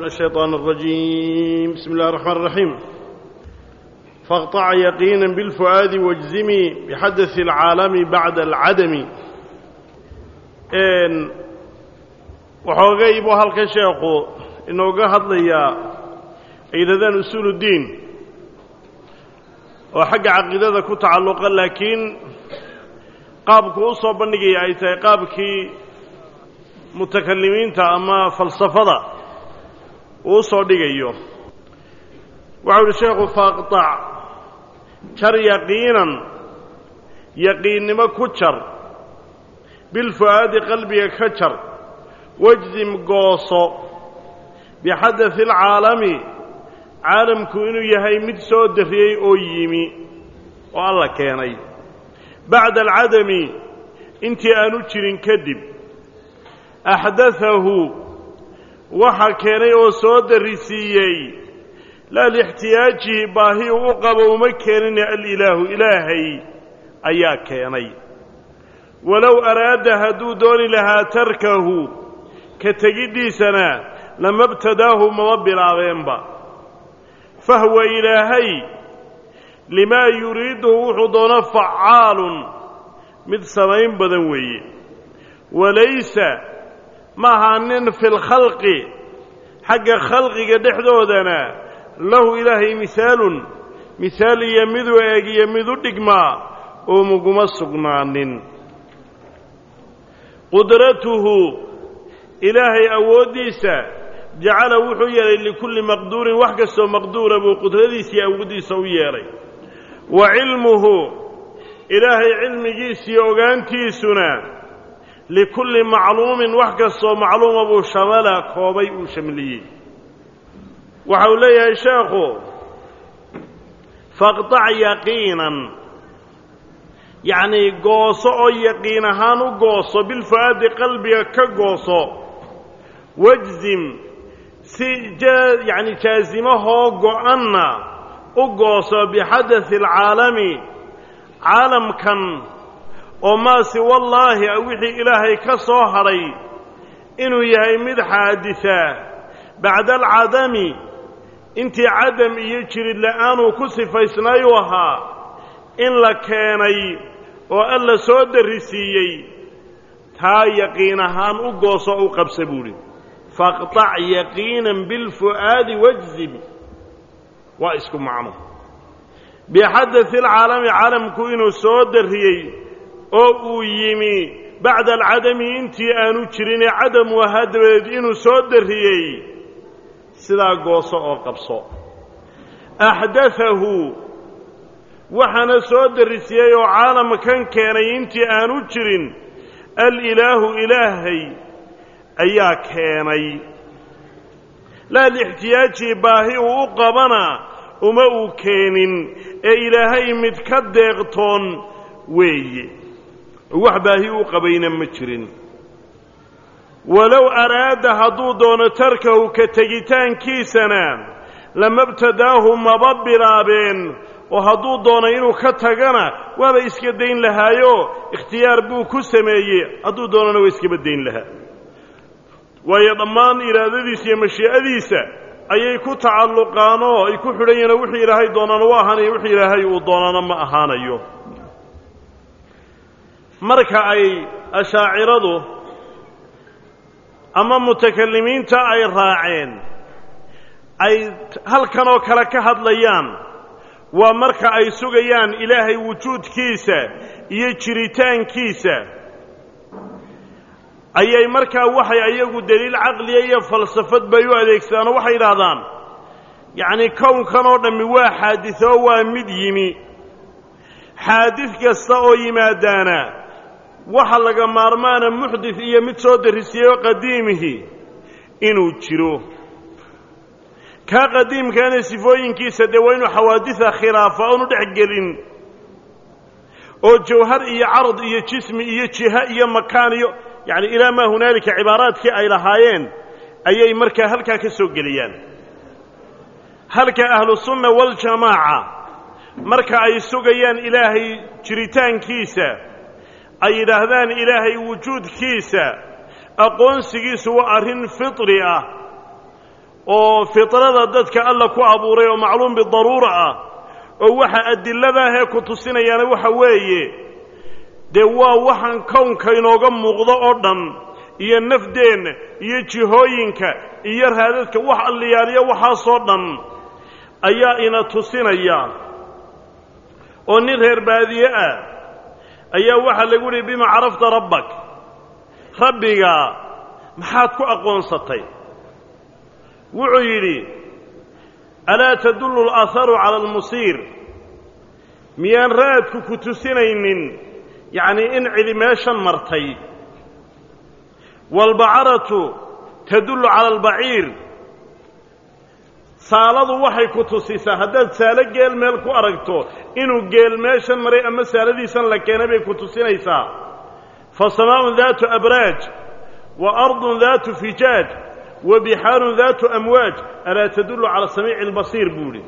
الشيطان الرجيم. بسم الله الرحمن الرحيم. فاقطع يقينا بالفؤاد واجزمي بحدث العالم بعد العدم. وحوغي بو halka sheekhu inooga hadlaya aydadan usuluddin oo xagga aqoonta ku tacalluqa laakiin qaabku u soo bandhigay ay tahay qaabkii mutakallimiinta ama falsafada uu soo dhigayo. wuxuu sheekhu faqta jar yaqiinan yaqiinnimo ku jar bil fuaadi qalbiga ka jar wajzim gooso bihadath alaalami caalamku inuu yahay mid soo dariyay oo yimi oo alla keenay bacda alcadami intii aanu jirin kadib axdathahu waxa keenay oo soo darisiiyey la lixtiyaaji baahi u qabo uma keenin al-ilaahu ilaahay ayaa keenay walow araada haduu dooni lahaa tarkahu ka tegidiisana lama ibtadaahu ma bilaabeenba fahwa ilaahay lima yuriidu wuxuu doono facaalun mid samayn badan weeye walaysa mahanin fil khalqi xagga khalqiga dhexdoodana lahu ilaahay misaalun misaal iyo midu eegiyo midu dhigmaa oo muguma sugnaanin qudratuhu ilaahay awoodiisa jacala wuxuu yeelay likulli maqduurin wax kastoo maqduura buu qudradiisa iyo awoodiisa u yeelay wa cilmuhu ilaahay cilmigiisa iyo ogaantiisuna likulli macluumin wax kastoo macluuma buu shamala koobay uu shamliyey. waxa uu leeyahay sheekhu faqtac yaqiinan yacni gooso oo yaqiin ahaan u gooso bilfuaadi qalbiga ka gooso wajzim si yani jaazimahoo go-anna u gooso bixadathi alcaalami caalamkan oo maasi wallaahi wixii ilaahay ka soo hadhay inuu yahay mid xaadisa bacda alcadami intii cadam iyo jirid la'aanuu ku sifaysnay u ahaa in la keenay oo alla soo darisiiyey taa yaqiin ahaan u gooso u qabsa buuhi faqtac yaqiinan bilfu'aadi wajzim waa isku macno bixadathi alcaalami caalamku inuu soo dariyey oo uu yimi bacda alcadami intii aanu jirin ee cadamu ahaa dabadeed inuu soo dariyey sidaa gooso oo qabso axdathahu waxaana soo darisiyey oo caalamkan keenay intii aanu jirin al-ilaahu ilaahay ayaa keenay laa lixtiyaaji baahi uu u qabana uma uu keenin ee ilaahay mid ka deeqtoon weeye wax baahi u qabayna ma jirin walow araada hadduu doono tarkahu ka tegitaankiisana lama ibtadaahu maba bilaabeen oo hadduu doono inuu ka tagana waaba iska dayn lahaayo ikhtiyaar buu ku sameeyey hadduu doonana waa iskaba dayn lahaa waayo dhammaan iraadadiisa iyo mashii'adiisa ayay ku tacalluqaan oo ay ku xidhan yihiin wixii ilaahay doonana waa ahaanayo wixii ilaahay uu doonana ma ahaanayo. marka ay ashaaciradu ama mutakallimiinta ay raaceen ay halkan oo kale ka hadlayaan waa marka ay sugayaan ilaahay wujuudkiisa iyo jiritaankiisa ayay markaa waxay ayagu daliil caqliya iyo falsafad bay u adeegsadaan oo waxay yidhaahdaan yacni kownkan oo dhammi waa xaadis oo waa mid yimi xaadis kasta oo yimaadaana waxa laga maarmaana muxdith iyo mid soo darisiyeyo qadiimihi inuu jiro kaa qadiimkaana sifooyinkiisa dee waa inuu xawaadisa khilaafa oonu dhex gelin oo jawhar iyo carad iyo jismi iyo jiha iyo makaan iyo yacni ilaa maa hunaalika cibaaraadkii ay lahaayeen ayay markaa halkaa ka soo geliyaan. halka ahlusunna waljamaaca marka ay sugayaan ilaahay jiritaankiisa ay yidhaahdaan ilaahay wujuudkiisa aqoonsigiisu waa arrin fitri ah oo fitrada dadka alla ku abuuray oo macluum bidaruura ah oo waxa adiladaahee ku tusinayaana waxa weeye dee waa waxaan kownka inooga muuqdo oo dhan iyo nafdeenna iyo jihooyinka iyo raadadka wax alliyaaliya waxaasoo dhan ayaa ina tusinaya oo nin reer baadiye ah ayaa waxaa lagu yidhi bima carafta rabbak rabbiga maxaad ku aqoonsatay wuxuu yidhi alaa tadullu alaaharu cala almusiir miyaan raadku ku tusinaynin yacnii in cidi meeshan martay waalbacaratu tadullu cala albaciir saaladu waxay ku tusisaa haddaad saalo geel meel ku aragto inuu geel meeshan maray ama saaladiisan la keenay bay ku tusinaysaa fa samaa'un daatu abraaj wa ardun daatu fijaaj wa bixaarun daatu amwaaj alaa tadullu cala samiici albasiir buu idhi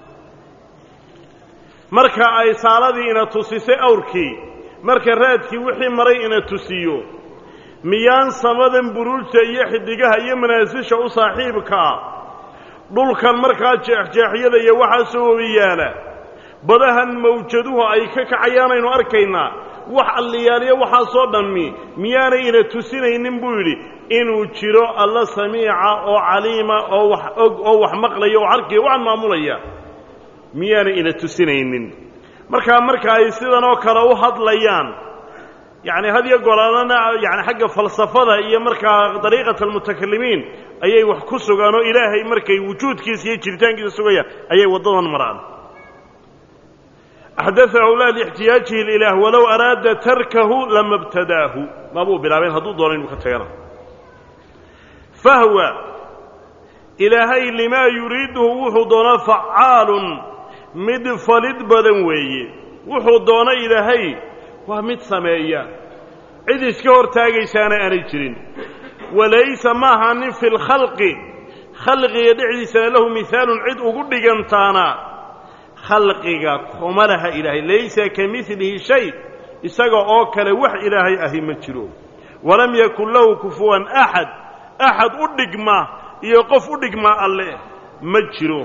marka ay saaladii ina tusisay awrkii marka raadkii wixii maray ina tusiyo miyaan samadan buruujta iyo xidigaha iyo manaasisha u saaxiibkaa dhulkan markaa jeexjeexyada iyo waxaa soo wabiyaala badahan mawjaduhu ay ka kacayaanaynu arkaynaa wax alliyaaliya waxaasoo dhammi miyaanay ina tusinaynin buu yidhi inuu jiro alla samiica oo caliima oo wax og oo wax maqlaya oo arkaya waxaan maamulaya miyaanay ina tusinaynin marka ay sidan oo kale u hadlayaan yacni had iyo goraanana yani xagga falsafada iyo markaa dariiqata almutakallimiin ayay wax ku sugaan oo ilaahay markay wujuudkiisa iyo jiritaankiisa sugayaan ayay waddadan maraan axdathahu laa liixtiyaajihi lilaah walow araada tarkahu lama ibtadaahu maabuu bilaabeen hadduu doono inuu ka tagana fahwa ilaahay limaa yuriiduhu wuxuu doonaa facaalun mid falid badan weeye wuxuu doona ilaahay waa mid sameeya cid iska hortaagaysaana aanay jirin walaysa ma ahanin fi lkhalqi khalqiga dhexdiisana lahu mihaalun cid ugu dhigantaana khalqiga kuma laha ilaahay laysa ka milihi shay isaga oo kale wax ilaahay ahi ma jiro walam yakun lahu kufuwan axad axad u dhigma iyo qof u dhigma alle ma jiro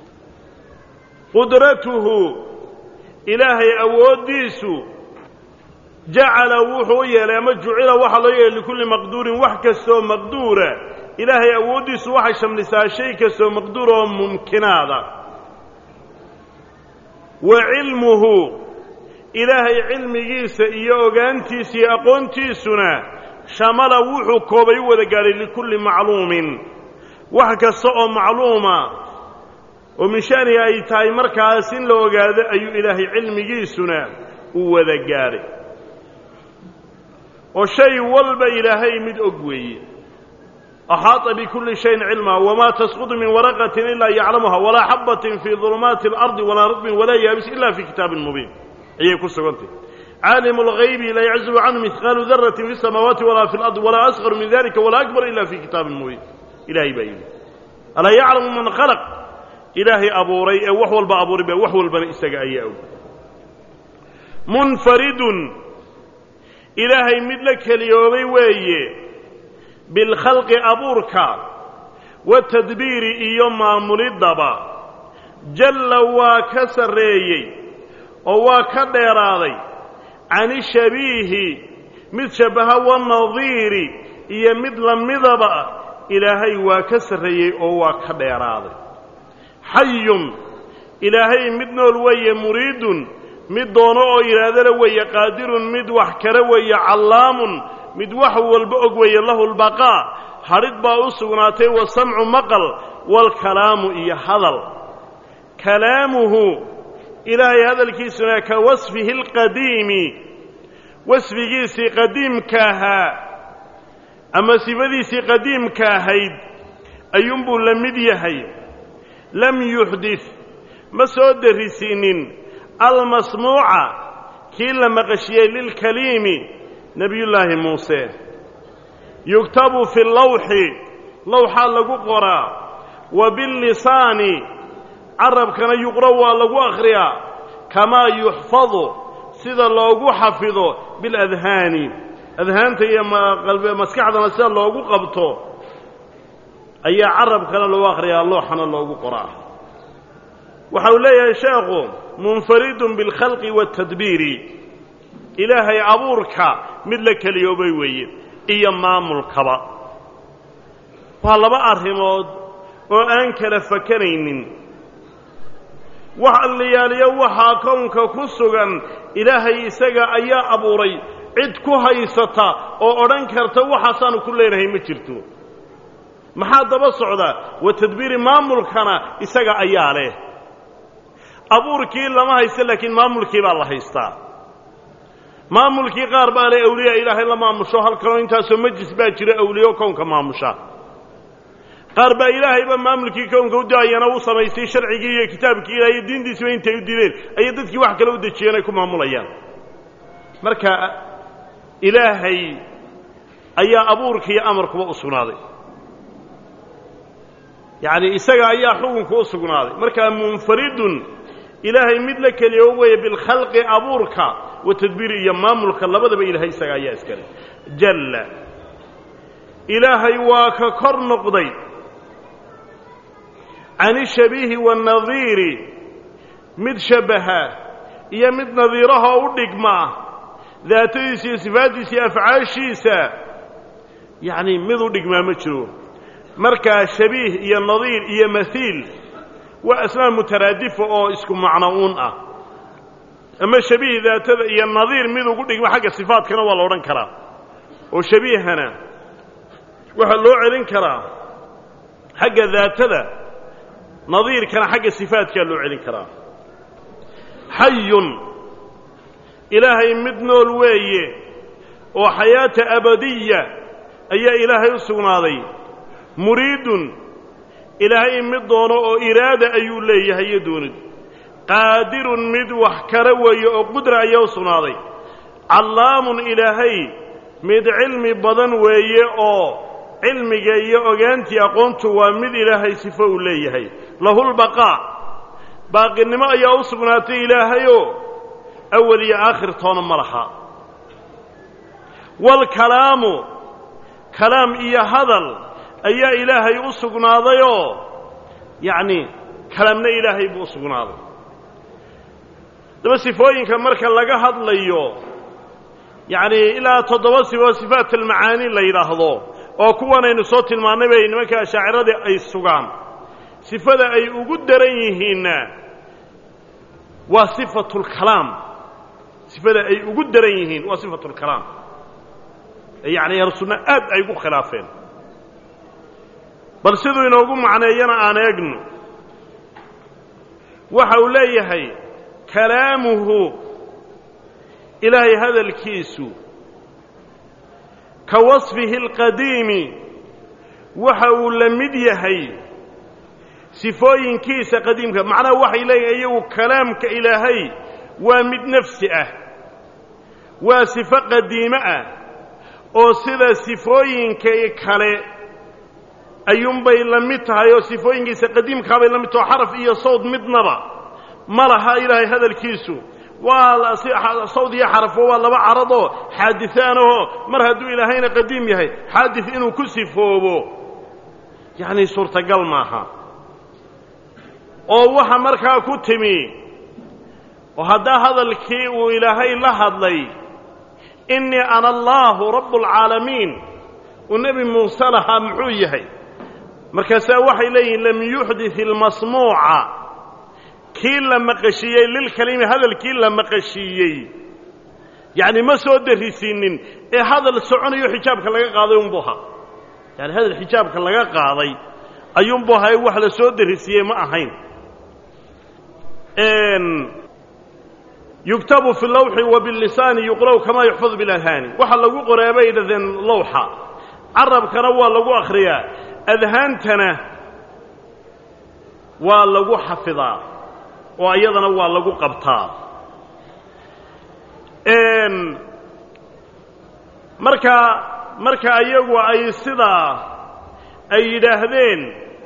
qudratuhu ilaahay awooddiisu jacala wuxuu yeelay ama jucila waxaa loo yeelay likulli maqduurin wax kastoo maqduura ilaahay awooddiisu waxay shamlisaa shay kastoo maqduur oo mumkinaada wa cilmuhu ilaahay cilmigiisa iyo ogaantiisa iyo aqoontiisuna shamala wuxuu koobay u wada gaadhay likulli macluumin wax kasta oo macluuma oo min shaniga ay tahay markaas in la ogaado ayuu ilaahay cilmigiisuna u wada gaadhay oo shay walba ilaahay mid og weeye axaata bikulli shayin cilmaa wamaa tasqudu min waraqatin ilaa yaclamuha walaa xabbatin fii dulumaati alardi walaa rutbin walaa yaabis ila fii kitaabin mubiin ayay ku sugantay caalimu lghaybi laa yaczubu canhu mihqaalu daratin fi samaawaati walaa fi lardi walaa asqaru min dalika walaa akbar ila fii kitaabin mubiin ilaahay baa yidhi alaa yaclamu man khalaq ilaahay abuuray ee wax walba abuuray baa wax walbana isaga ayaa og munfaridun ilaahay mid la keliyoobay weeye bilkhalqi abuurka watadbiiri iyo maamuliddaba jalla waa ka sarreeyey oo waa ka dheeraaday cani shabiihi mid shabbaha wanadiiri iyo mid la midaba ilaahay waa ka sarreeyey oo waa ka dheeraaday xayun ilaahay mid nool weeye muriidun mid doono oo yidhaahdana weeye qaadirun mid wax kale weeye callaamun mid wax walba og weeye lahu lbaqaa hadhid baa u sugnaatay wasamcu maqal waalkalaamu iyo hadal kalaamuhu ilaahay hadalkiisuna ka wasfihi alqadiimi wasfigiisii qadiimka ahaa ama sifadiisii qadiimka ahayd ayuunbuu la mid yahay lam yuxdid ma soo darisiinin almasmuuca kii la maqashiyey lilkaliimi nebiyullaahi muuse yugtabu fi lawxi lawxaa lagu qoraa wa billisaani carabkana yuqra waa lagu akhriyaa kamaa yuxfadu sida loogu xafido biladhaani adhaanta iyo maskaxdana sida loogu qabto ayaa carabkana loo akhriyaa looxana loogu qoraa waxa uu leeyahay sheekhu munfaridun bilkhalqi waatadbiiri ilaahay abuurka mid la keliyoobay weeye iyo maamulkaba waa laba arrimood oo aan kala fakanaynin wax allayaaliyo waxaa kownka ku sugan ilaahay isaga ayaa abuuray cid ku haysata oo odhan karta waxaasaanu ku leenahay ma jirto maxaa daba socda wa tadbiiri maamulkana isaga ayaa leh abuurkii lama haysta laakiin maamulkii baa la haystaa maamulkii qaar baa leh awliya ilaahay la maamusho halkanoo intaasoo majlis baa jira awliyo kownka maamusha qaar baa ilaahayba maamulkii kownka u daayana u samaystay sharcigii iyo kitaabkii ilaahay iyo diintiisiba intay u dileen ayay dadkii wax kale u dejiyeen ay ku maamulayaan marka ilaahay ayaa abuurka iyo amarkuba u sugnaaday yacni isaga ayaa xukunka u sugnaaday markaa munfaridun ilaahay mid la keliyo weeye bilkhalqi abuurka wa tadbiiri iyo maamulka labadaba ilaahay isaga ayaa iskale jalla ilaahay waa ka kor noqday can ishabiihi waannadiiri mid shabaha iyo mid nadiiraha u dhigma daatadiisa iyo sifaaddiisa iyo afcaashiisa yacni mid u dhigmaa ma jiro markaa shabiih iyo nadiir iyo mahiil waa asmaa mutaraadifa oo isku macno uun ah ama shabiih daatada iyo nadiir mid ugu dhigma xagga sifaadkana waa la odhan karaa oo shabiihana waxaa loo celin karaa xagga daatada nadiirkana xagga sifaadkaa loo celin karaa xayun ilaahay mid nool weeye oo xayaata abadiya ayaa ilaahay u sugnaaday muriidun ilaahay mid doono oo iraada ayuu leeyahay iyo doonid qaadirun mid wax kala weeye oo qudra ayaa u sugnaaday callaamun ilaahay mid cilmi badan weeye oo cilmiga iyo ogaantii aqoontu waa mid ilaahay sifo uu leeyahay lahulbaqaa baaqinimo ayaa u sugnaatay ilaahayoo awal iyo aakhir toona ma laha waalkalaamu kalaam iyo hadal ayaa ilaahay u sugnaadayoo yacni kalaamna ilaahay buu u sugnaaday daba sifooyinka marka laga hadlayo yacni ilaa 7 sifo sifaat almacaani la yidhaahdo oo kuwanaynu soo tilmaannay bay nimanka ashaaciradii ay sugaan sifada ay ugu daran yihiinna waa sifatulkalaam sifada ay ugu daran yihiin waa sifatulkalaam yacni yarsunna aad ay ugu khilaafeen bal siduu inoogu macneeyana aan eegno waxa uu leeyahay kalaamuhu ilaahay hadalkiisu ka wasfihi alqadiimi waxa uu la mid yahay sifooyinkiisa qadiimka macnaha waxay leeyihin iyagu kalaamka ilaahay waa mid nafsi ah waa sifo qadiime ah oo sida sifooyinka kale ayuunbay la mid tahay oo sifooyinkiisa qadiimkaabay la mid taho xaraf iyo sawd midnaba ma laha ilaahay hadalkiisu waa sawd iyo xarafo waa laba caradoo xaadiثaanahoo mar hadduu ilaahayna qadiim yahay xaadis inuu ku sifoobo yacni suurtagal maaha oo waxa markaa ku timi oo haddaa hadalkii uu ilaahay la hadlay innii ana allaahu rabu اlcaalamiin uu nebi muuse lahaa muxuu yahay markaasaa waxay leeyihiin lam yuxdit ilmasmuuca kii la maqashiiyey lilkalimi hadalkii la maqashiiyey yacni ma soo darisiinin ee hadal soconayo xijaabka laga qaaday unbuu ahaa yani hadal xijaabka laga qaaday ayuunbuu ahaa wax la soo darisiiyey ma ahayn yuktabu fi lawxi wa bilisaani yuqra'u kamaa yuxfadu biladhaani waxa lagu qoraa bay yidhahdeen lawxa carabkana waa lagu akhriyaa adhaantana waa lagu xafidaa oo iyadana waa lagu qabtaa marka ayagu ay sidaa ay yidhaahdeen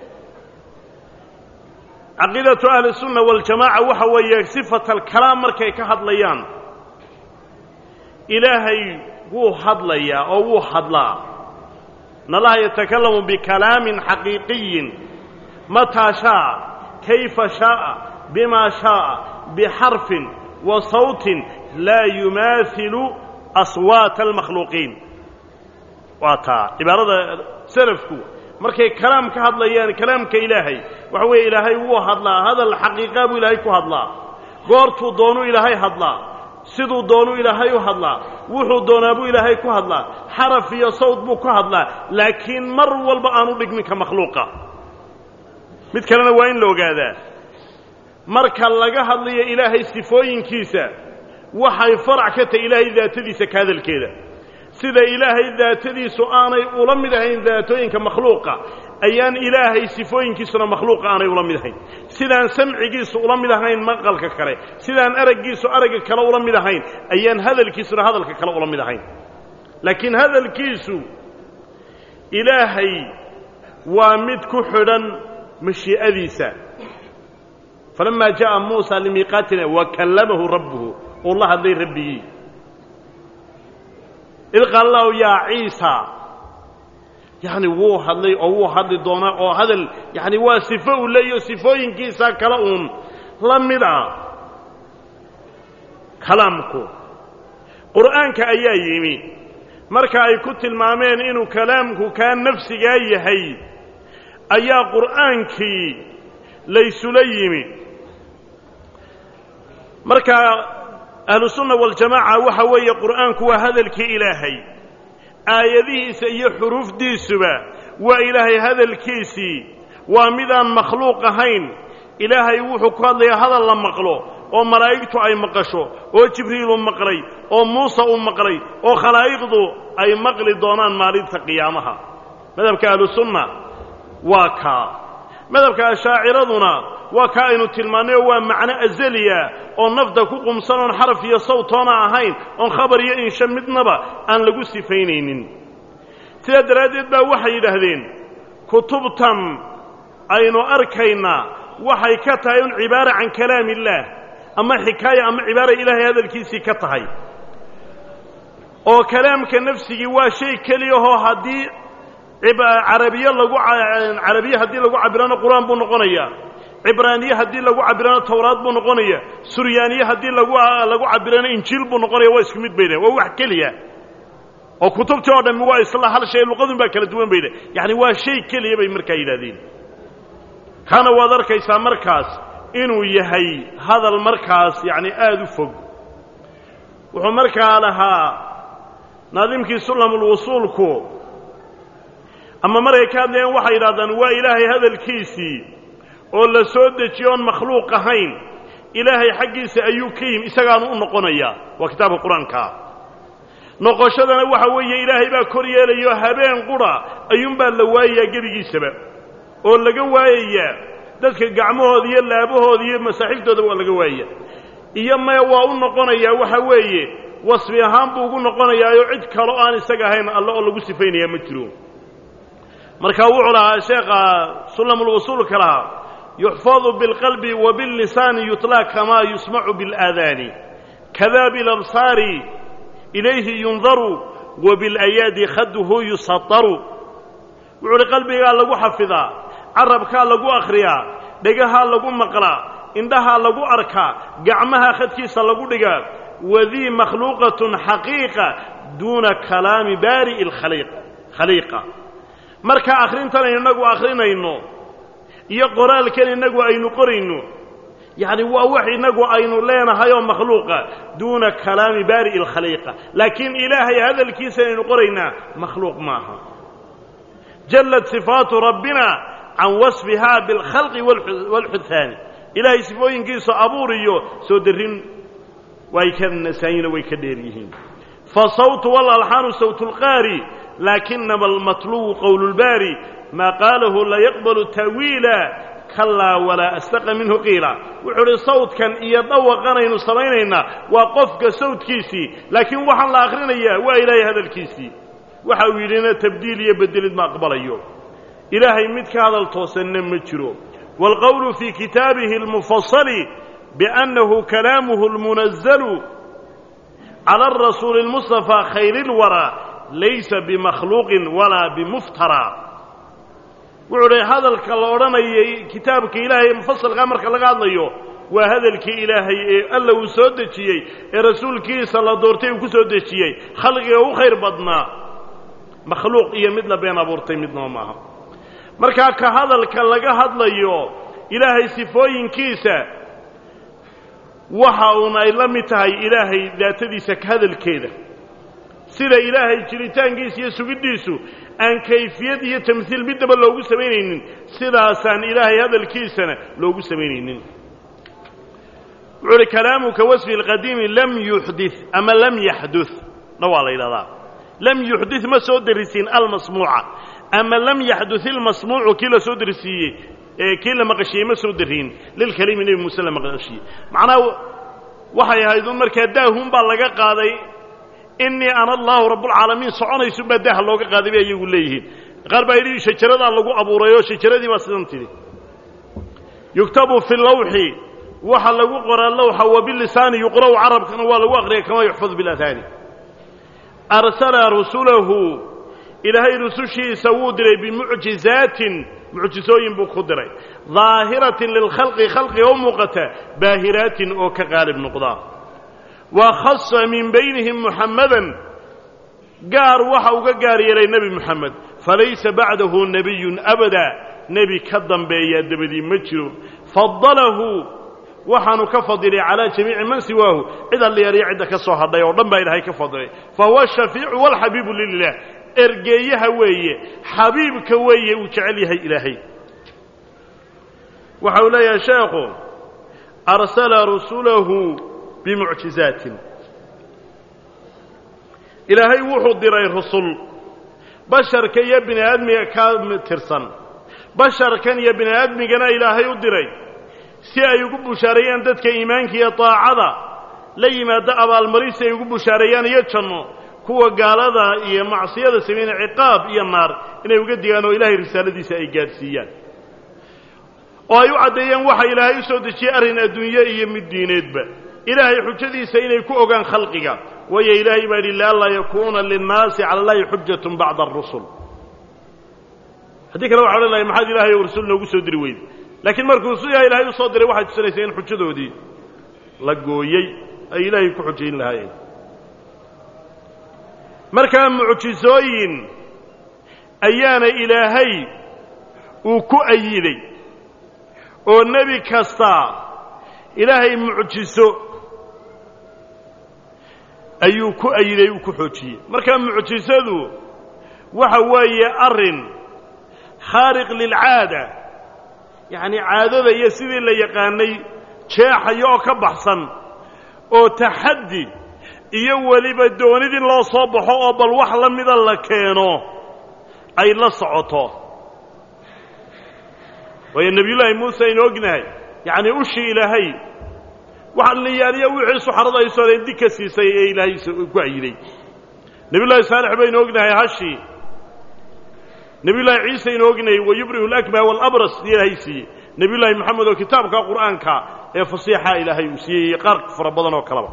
caqiidatu ahli الsunna waاljamaaca waxa weeye sifat alkalaam markay ka hadlayaan ilaahay wuu hadlayaa oo wuu hadlaa إن الله يتكلم بكلام حقيقي متى شاء كيف شاء بما شاء بحرف وصوت لا يماثل أصوات المخلوقين. واتا عبارة سلفكو markay kalaam ka hadlayaan kalaamka ilaahay waxa weey ilaahay wuu hadlaa hadal xaqiiqo buu ilaahay ku hadlaa goortu doonu ilaahay hadlaa sidoo doonu ilaahay u hadlaa wuxuu doonaa buu ilaahay ku hadlaa xaraf iyo sawd buu ku hadlaa laakiin mar walba aanu dhigmin ka makhluuqa mid kalena waa in la ogaadaa marka laga hadlayo ilaahay sifooyinkiisa waxay farac ka tahay ilaahay daatadiisa ka hadalkeeda sida ilaahay daatadiisu aanay ula mid ahayn daatooyinka makhluuqa ayaan ilaahay sifooyinkiisuna makhluuqa aanay ula mid ahayn sidaan samcigiisu ula mid ahayn maqalka kale sidaan aragiisu araga kale ula mid ahayn ayaan hadalkiisuna hadalka kale ula mid ahayn laakiin hadalkiisu ilaahay waa mid ku xidhan mashii'adiisa فلما جاء موسى لميقاتنا وكلمه ربه والله هذي ربي إذ قال له يا عيسى يعني هو هذي دونا أو هذا يعني وصفه لا يصفين كيسا كلام لم يدع كلامكم قرآن كأيامي مركا أي كتل المامين إنه كلامك كان نفسي أي هي أيا قرآنك ليس ليمي marka ahlu sunna wal jamaa waxa weeye quraanku waa hadalkii ilaahay aayadihiisa iyo xurufdiisuba waa ilaahay hadalkiisii waa midaan makhluuq ahayn ilaahay wuxuu ku hadlayaa hadal la maqlo oo malaa'igtu ay maqasho oo jibriil uu maqlay oo muusa uu maqlay oo khalaa'iqdu ay maqli doonaan maalinta qiyaamaha madhabka ahlu sunna waa ka madhabka ashaaciraduna waa ka aynu tilmaanay waa macna azaliya oo nafda ku qumsan oo xaraf iyo sawtoona ahayn oo khabar iyo insha midnaba aan lagu sifaynaynin sida daraadeed baa waxay yiraahdeen kutubtan aynu arkayna waxay ka tahay un cibaara can kalaam illah ama xikaaya ama cibaara ilaahay hadalkiisii ka tahay oo kalaamka nafsiga waa shay kaliya oo hadii عربية لغو عبرنا قرآن بو نقونيا عبرانية هدي لغو عبرنا توراة بو نقونيا سوريانية هدي لغو عبرنا إنجيل بو نقونيا واسكميت بينه ووح كليا وكتب توادا موا إصلاح هذا الشيء لغضن باكلا دوان بينه يعني هو شيء كليا بي مركا إلى دين كان وذر كيسا مركز إنو يهي هذا المركز يعني آذو فوق وهو مركا لها ناظمكي سلم الوصول كو أما مرة كان لين واحد هذا وإلهي هذا الكيسي ولا سود جيون مخلوق هين إلهي حقي سأيوكيم إسقانو نقونيا وكتاب القرآن كا نقاشدنا وحوي إلهي باكوريا ليو هبين قرى أيوم باللوايا جريجي سبب ولا جوايا ذلك جعمه ذي اللي أبوه ذي مساحيك ده ولا جوايا إيام ما يواون نقونيا وحوي وصفيهم بوجون نقونيا يعد كرآن إسقاهين الله الله جسفين يا مترو marka wuxuu lahaa sheekha sulam al-wusul kala yuhfadhu bil qalbi wa bil lisan yutla kama yusma'u bil adani kadha bil absari ilayhi yunzaru wa bil ayadi khadduhu yusattaru wuxuu qalbiga lagu xafida arabka lagu akhriya dhagaha lagu maqla indhaha lagu arka gacmaha khadkiisa lagu dhiga wadhi makhluqatun haqiqa duna kalami bari al khaliqa marka akhrintan inagu akhrinayno iyo qoraalkan inagu aynu qorayno yani waa wax inagu aynu leenahay oo makhluuqa duuna kalaami bari il khaliqa laakin ilaahay hadalkiisa aynu qorayna makhluuq maaha jallat sifatu rabbina an wasfiha bil khalqi wal hudhan ilaahay sifooyinkiisa abuuriyo soo darin way kan sayna way ka dheerihiin fa sawtu wal alhanu sawtul qari لكنما المطلوب قول الباري ما قاله لا يقبل تأويلا كلا ولا أستقى منه قيلا وحول صوت كان يضوقنا ينصرينينا وقفك صوت كيسي لكن وحن الآخرين إياه وإلهي هذا الكيسي وحاولنا تبديل يبدل ما أقبل أيوه إلهي متك هذا التوسن متشرو والقول في كتابه المفصل بأنه كلامه المنزل على الرسول المصطفى خير الورى laysa bimakhluuqin walaa bimuftara wuxuu leeyahay hadalka la odhanayay kitaabka ilaahay mufasalkaa marka laga hadlayo waa hadalkii ilaahay ee alla uu soo dejiyey ee rasuulkiisa la doortay uu ku soo dejiyey khalqiga u khayr badnaa makhluuq iyo mid la been abuurtay midnaba maaha markaa ka hadalka laga hadlayo ilaahay sifooyinkiisa waxa uun ay la mid tahay ilaahay daatadiisa ka hadalkeeda sida ilaahay jiritaankiisa iyo sugiddiisu aan kayfiyad iyo tamhiil midnaba loogu samaynaynin sidaasaan ilaahay hadalkiisana loogu samaynaynin wuxuu uhi kalaamuka wasfi alqadiimi lam yuxdith ama lam yaxduth na waa la yidhahdaa lam yuxdith ma soo derisiin almasmuuca ama lam yaxduth ilmasmuucu kii la soo derisiiyey kii la maqashiyey ma soo dariin lilkaliimi nebi muuse la maqashiyey macnaha waxay ahayd un markaa daahun baa laga qaaday innii ana allaahu rabbulcaalamiin soconaysunbaa daaha looga qaaday bay ayagu leeyihiin qaar baa yidhi shajaradaa lagu abuuray oo shajaradii baa sidan tidhi yuktabu fi lawxi waxa lagu qoraa lawxa wabilisaani yuqra'u carabkana waa lagu aqriya kama yuxfad bilahaani arsala rusulahu ilaahay rusushiisa wuu diray bimucjizaatin mucjisooyin buu ku diray daahiratin lilkhalqi khalqiga u muuqata baahiraatin oo ka qaalib noqda wa khassa min baynihim muxammadan gaar waxa uga gaar yeelay nebi moxamed falaysa bacdahu nebiyun abada nebi ka dambeeyaa dabadii ma jiro fadalahu waxaanu ka fadilay calaa jamiici man siwaahu cid alliyaariya cidda ka soo hadhay oo dhan baa ilaahay ka fadilay fa huwa ashaiicu walxabiibu lilah ergeeyaha weeye xabiibka weeye uu jecel yahay ilaahay waxa uu leeyahay sheekhu arsala rusulahu bimucjizaatin ilaahay wuxuu diray rusul basharka iyo bini aadmiga ka tirsan basharkan iyo bini aadmigana ilaahay u diray si ay ugu bushaareeyaan dadka iimaanka iyo daacada la yimaada abaalmarin si ay ugu bushaareeyaan iyo janno kuwa gaalada iyo macsiyada sameeyna ciqaab iyo naar inay uga digaan oo ilaahay risaaladiisa ay gaarsiiyaan oo ay u caddeeyaan waxa ilaahay u soo dejiyey arrin adduunye iyo mid diineedba ilaahay xujadiisa inay ku ogaan khalqiga waayo ilaahay baa yidhi lianlaa yakuuna linnaasi cala allahi xujatun bacda arusul haddii kale waxa odhan lahay maxaad ilaahay oo rasuul noogu soo diri weyde laakiin markuu sidaa ilaahay u soo diray waxay tusinaysaa in xujadoodii la gooyey ay ilaahay ku xujayn lahaayeen markaa mucjisooyin ayaana ilaahay uu ku ayiday oo nebi kasta ilaahay mucjiso ayuu ku ayiday uu ku xoojiyey markaa mucjisadu waxa weeye arrin khaariq lilcaada yacni caadada iyo sidii la yaqaanay jeexayo oo ka baxsan oo taxaddi iyo weliba doonid in loo soo baxo oo bal wax la mida la keeno ay la socoto waayo nebiyullaahi muuse aynu ognahay yacni ushii ilaahay waxa liyaaliya wixii suxarada ay soo dig ka siisay ee ilaahay ku ayiday nebiyullaahi saalix baynu ognahay hashii nebiyullaahi ciise aynu ognahay wayubrihu alakmaha walabras ilaahay siiyey nebiyullaahi moxamed oo kitaabka qur'aanka ee fasiixa ilaahay uu siiyey qaar fara badan oo kaleba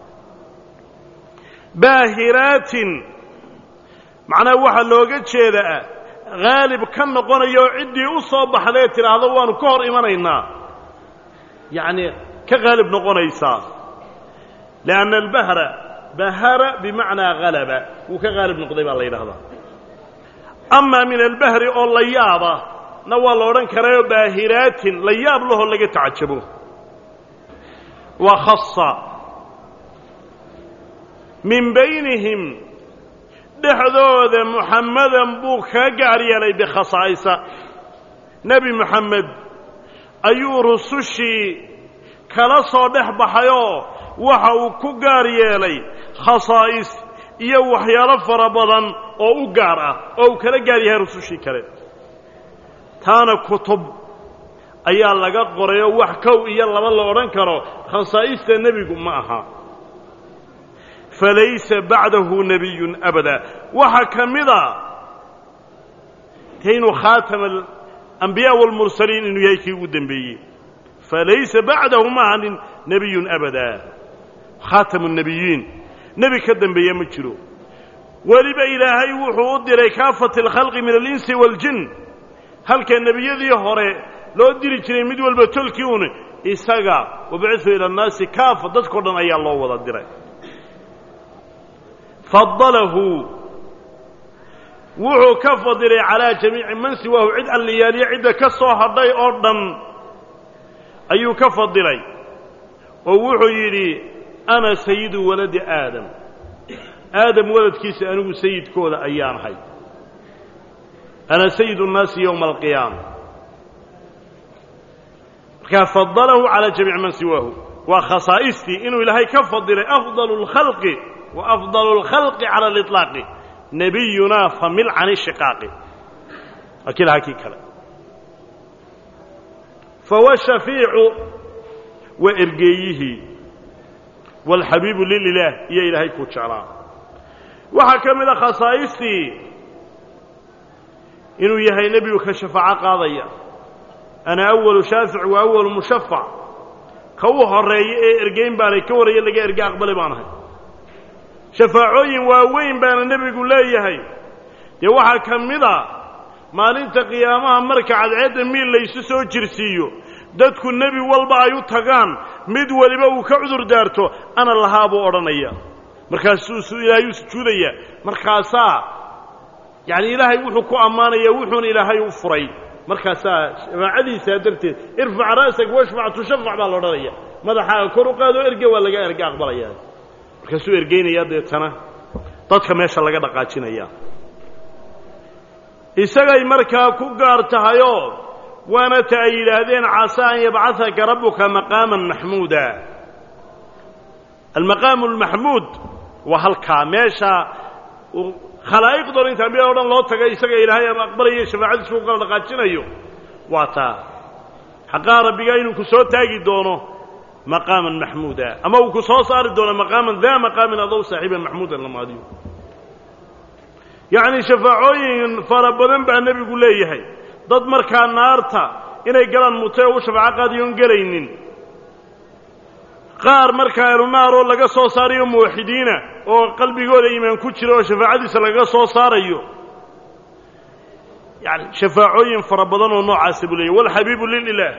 baahiraatin macnaha waxaa looga jeedaa haalib ka noqonayo oo ciddii u soo baxdae tidhaahdo waanu ka hor imanaynaa yacni ka haalib noqonaysaa lianna albahra bahara bimacnaa halaba wuu ka haalib noqday baa la yidhahdaa amaa min albahri oo la yaaba na waa la odhan karayoo baahiraatin la yaab lahoo laga tacajabo wa khasa min baynihim dhexdooda muxammadan buu kaga gaar yeelay bikhasaa'isa nebi moxamed ayuu rusushii kala soo dhex baxayoo waxa uu ku gaar yeelay khasaa'is iyo waxyaalo fara badan oo u gaar ah oo uu kala gaar yahay rusushii kale taana kutub ayaa laga qorayoo wax kow iyo laba la odhan karo khasaa'ista nebigu ma aha falaysa bacdahu nebiyun abada waxaa ka mida kaynuu khaatama alambiyaa waalmursaliin inuu yahay kii ugu dembeeyey falaysa bacdahu ma ahanin nebiyun abada khaatamu nebiyiin nebi ka dembeeya ma jiro weliba ilaahay wuxuu u diray kaafati alkhalqi min alinsi waaljin halka nebiyadii hore loo diri jiray mid walba tolkii un isaga wabacithu ila annaasi kaafa dadkao dhan ayaa loo wada diray fadalahu wuxuu ka fadilay calaa jamiici man siwaahu cid alliyaaliya cidda ka soo hadhay oo dhan ayuu ka fadilay oo wuxuu yidhi ana sayidu waladi aadam aadam waladkiisa anigu sayidkooda ayaan ahay ana sayidu nnaasi yowma alqiyaama markaa fadalahu calaa jamiici man siwaahu waa khasaa'istii inuu ilaahay ka fadilay afdalu اlkhalqi wa afdalu اlkhalqi cala aliطlaaqi nebiyunaa famil can ishiqaaqi akilaha kii kale fahuwa shafiicu waa ergeeyihii waalxabiibu lililaah iyo ilaahay kuu jeclaa waxaa ka mid a khasaa'istii inuu yahay nebigu ka shafaaco qaadaya ana awalu shaafic wa awalu mushafac ka u horreeya ee ergeyn baanay ka waraya laga erge aqbalay baan ahay shafaacooyin waaweyn baana nebigu leeyahay dee waxaa ka mid a maalinta qiyaamaha marka cadceedda miil laysu soo jirsiiyo dadku nebi walba ay u tagaan mid weliba uu ka cudur daarto ana lahaa buu odhanaya markaasuu ilaahay u sujuudaya markaasaa yacni ilaahay wuxuu ku ammaanaya wuxuuna ilaahay u furay markaasaa shafaacadiisaa darteed irfac ra'sak washfac tushafac baa la odhanaya madaxaaga kor u qaado erge waa laga erge aqbalaya markaasuu ergeynayaa deetana dadka meesha laga dhaqaajinayaa isagay markaa ku gaar tahayoo waana ta ay yidhaahdeen casaa an yabcahaka rabbuka maqaaman maxmuuda almaqaamu almaxmuud waa halkaa meesha khalaa'iqdoon inta ambiyada o dhan loo tagay isaga ilaahay aqbalaya shafaacadiisu ku kala dhaqaajinayo waa taa xaqaa rabbigaa inuu ku soo taagi doono maqaaman maxmuuda ama uu ku soo saari doono maqaaman daa maqaamin adow saaxiiban maxmuudan lamaadiyo yacni shafaacooyin fara badan baa nebigu leeyahay dad markaa naarta inay galaan mutay oo u shafaaco qaadiyoon gelaynin qaar markaa elunaaroo laga soo saarayo muwaxidiina oo qalbigooda iimaan ku jira oo shafaacadiisa lagaga soo saarayo yani shafaacooyin fara badan oo noocaasa buu leeyahy walxabiibu lililaah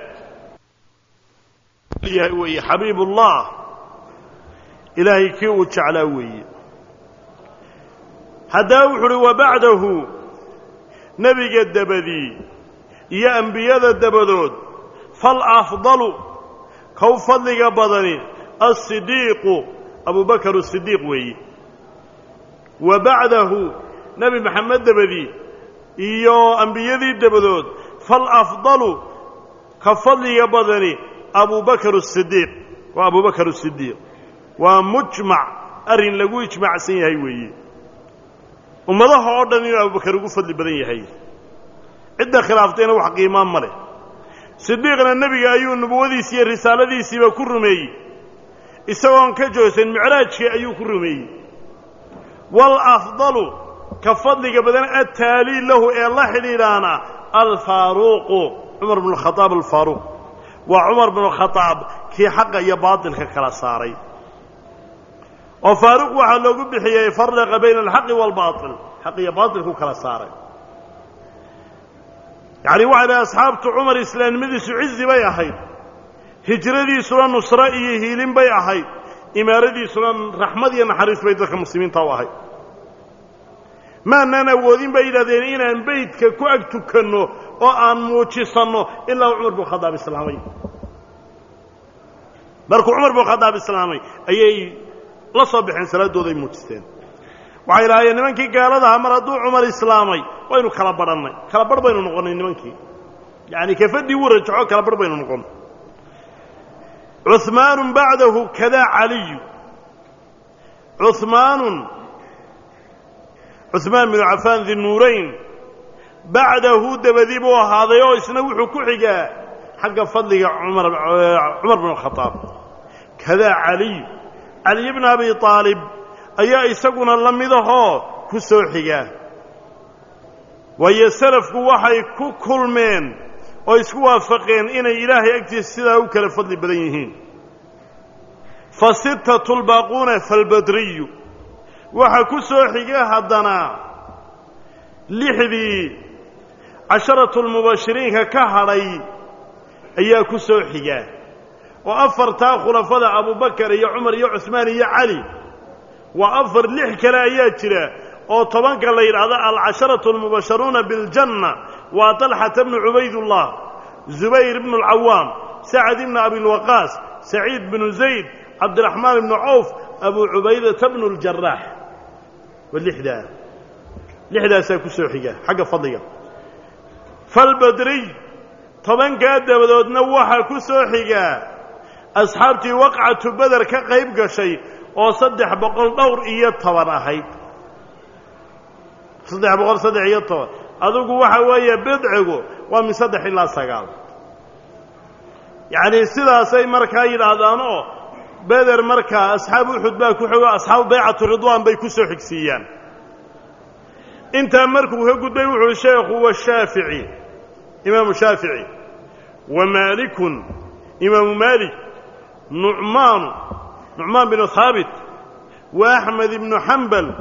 yahay weeye xabiibullah ilaahay kii uu jeclaa weeye haddaba wuxu uhi wabacdahu nebiga dabadii iyo ambiyada dabadood falafdalu kow fadliga badani asidiiqu abubakar asidiiq weeye wa bacdahu nebi maxamed dabadii iyo ambiyadii dabadood falafdalu ka fadliga badani abubakar asidiiq waa abubakar asidiiq waa mujmac arrin lagu ijmaacsan yahay weeye ummadaha oo dhan inuu abubakar ugu fadli badan yahay cidda khilaaftayna wax qiimaan ma leh sidiiqna nebiga ayuu nubuwadiisi iyo risaaladiisiiba ku rumeeyey isagoon ka joogsan micraajkii ayuu ku rumeeyey waalafdalu ka fadliga badan attaalii lahu ee la xidhiidhaana alfaaruuqu cumar bnu khadaab alfaaruuq waa cumar bnu khadaab kii xaqa iyo baatilka kala saaray oo faaruuq waxaa loogu bixiyey farraqa bayna alxaqi waalbaatil xaq iyo baatilku kala saaray yacni waxay dhahay asxaabtu cumar islaamnimadiisu cizi bay ahayd hijradiisuna nusro iyo hiilin bay ahayd imaaradiisuna raxmad iyo naxariis bay dadka muslimiinta u ahayd maanaan awoodin bay yidhahdeen inaan beydka ku ag tukanno oo aan muujisanno ilaa cumar bnu khadaab islaamay markuu cumar bnu khadaab islaamay ayay la soo baxeen salaaddooda ay muujisteen waxay lahaayeen nimankii gaaladaha mar hadduu cumar islaamay waynu kala badhannay kala badh baynu noqonnay nimankii yacni kafadii wuu rajaxo kala badh baynu noqonnay cuhmaanun bacdahu kadaa caliyu cuhmaan binu cafaan dinuurayn bacdahu dabadii buu ahaaday oo isna wuxuu ku xigaa xagga fadliga cumar bnu khadaab kadaa caliy caliy bnu abi aalib ayaa isaguna la midahoo ku soo xigaa waayo salafku waxay ku kulmeen oo isku waafaqeen inay ilaahay agtiisa sidaa u kala fadli badan yihiin fa sittatu lbaaquuna falbadriyu وحكسو حقا هدنا لحدي 10 المبشرين كهري أيها كسو حقا وأفرتا خلفاء أبو بكر يا عمر يا عثمان يا علي وأفر لحك لا ياتنا أو طبعا قال لي هذا 10 المبشرون بالجنة وطلحة بن عبيد الله زبير بن العوام سعد بن أبي الوقاص سعيد بن زيد عبد الرحمن بن عوف أبو عبيدة بن الجراح واللحدة سيكسو حقا فضية فالبدري طبعا قاد بدودنا وحا كسو حقا أصحابتي وقعة بدر كقيب قشي وصدح بقول دور إياد طبعا أحيد صدح بقول صدح إياد طبعا أذوقوا وحا ويا بدعقوا ومن صدح الله سقال يعني السيدة سي مركا يلادانو بدر مركا أصحاب أحد باكو حوا أصحاب بيعة الرضوان بيكسو حكسيان انت مركو هقود بيوحو الشيخ هو الشافعي إمام الشافعي ومالك إمام مالك نعمان بن ثابت وأحمد بن حنبل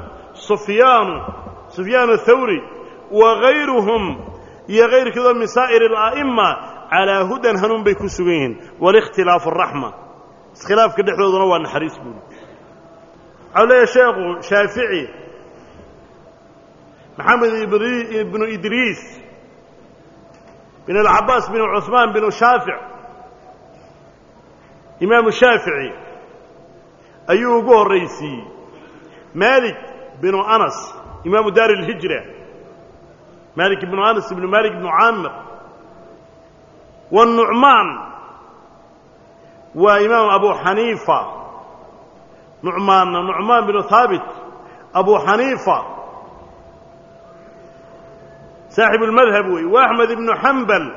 سفيان الثوري وغيرهم غير كذا من سائر الأئمة على هدى هنون بيكسوين والاختلاف الرحمة خلاف كده حدودنا وانا حريص بول على شيخ شافعي محمد بن إدريس بن العباس بن عثمان بن شافع إمام الشافعي أيوه الرئيسي مالك بن أنس إمام دار الهجرة مالك بن أنس بن مالك بن عامر والنعمان وإمام أبو حنيفة نعمان بن ثابت أبو حنيفة صاحب المذهب وأحمد بن حنبل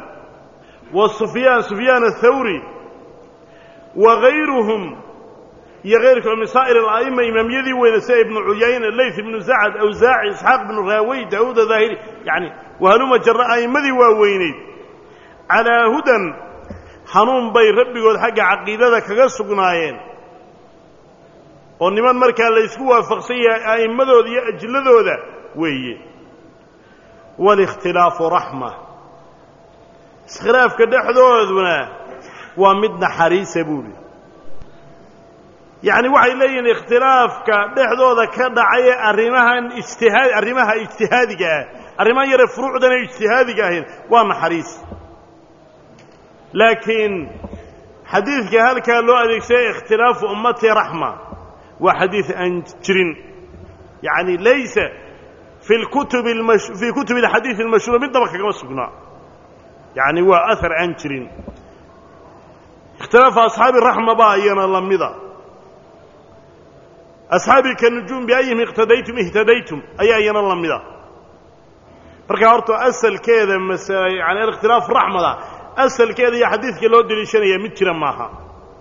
سفيان الثوري وغيرهم يغيرك من سائر الأئمة إمام يدي ونساء بن عيين الليث بن زعد أوزاعي إسحاق بن راوي داود ظاهري يعني وهلوم جراء أئمة وويني على هدى حنون بي ربي والحق عقيدة كغسقنايين ونمان مركا اللي يسكوها فقصية أئمة ذي أجل ذا ويه والاختلاف رحمة اسخلاف كدحدودنا ومدنا حريص بولي يعني وحي لين اختلاف كدحدودا كدعي أرمها اجتهادك أرمها يرى فروعنا اجتهادك وما حريص لكن حديثك هل كان له هذا شيء اختلاف أمتي رحمة وحديث أنجرين يعني ليس في كتب الحديث المشهورة من طبقة كما سبنا يعني هو أثر أنجرين اختلاف أصحاب الرحمة باينا اللمضة أصحابي كالنجوم بأيهم اهتديتم أينا اللمضة بركة أرتو أسل كذا يعني الاختلاف رحمة أسل كذا يا حديثك لو دليشانية متشرا معها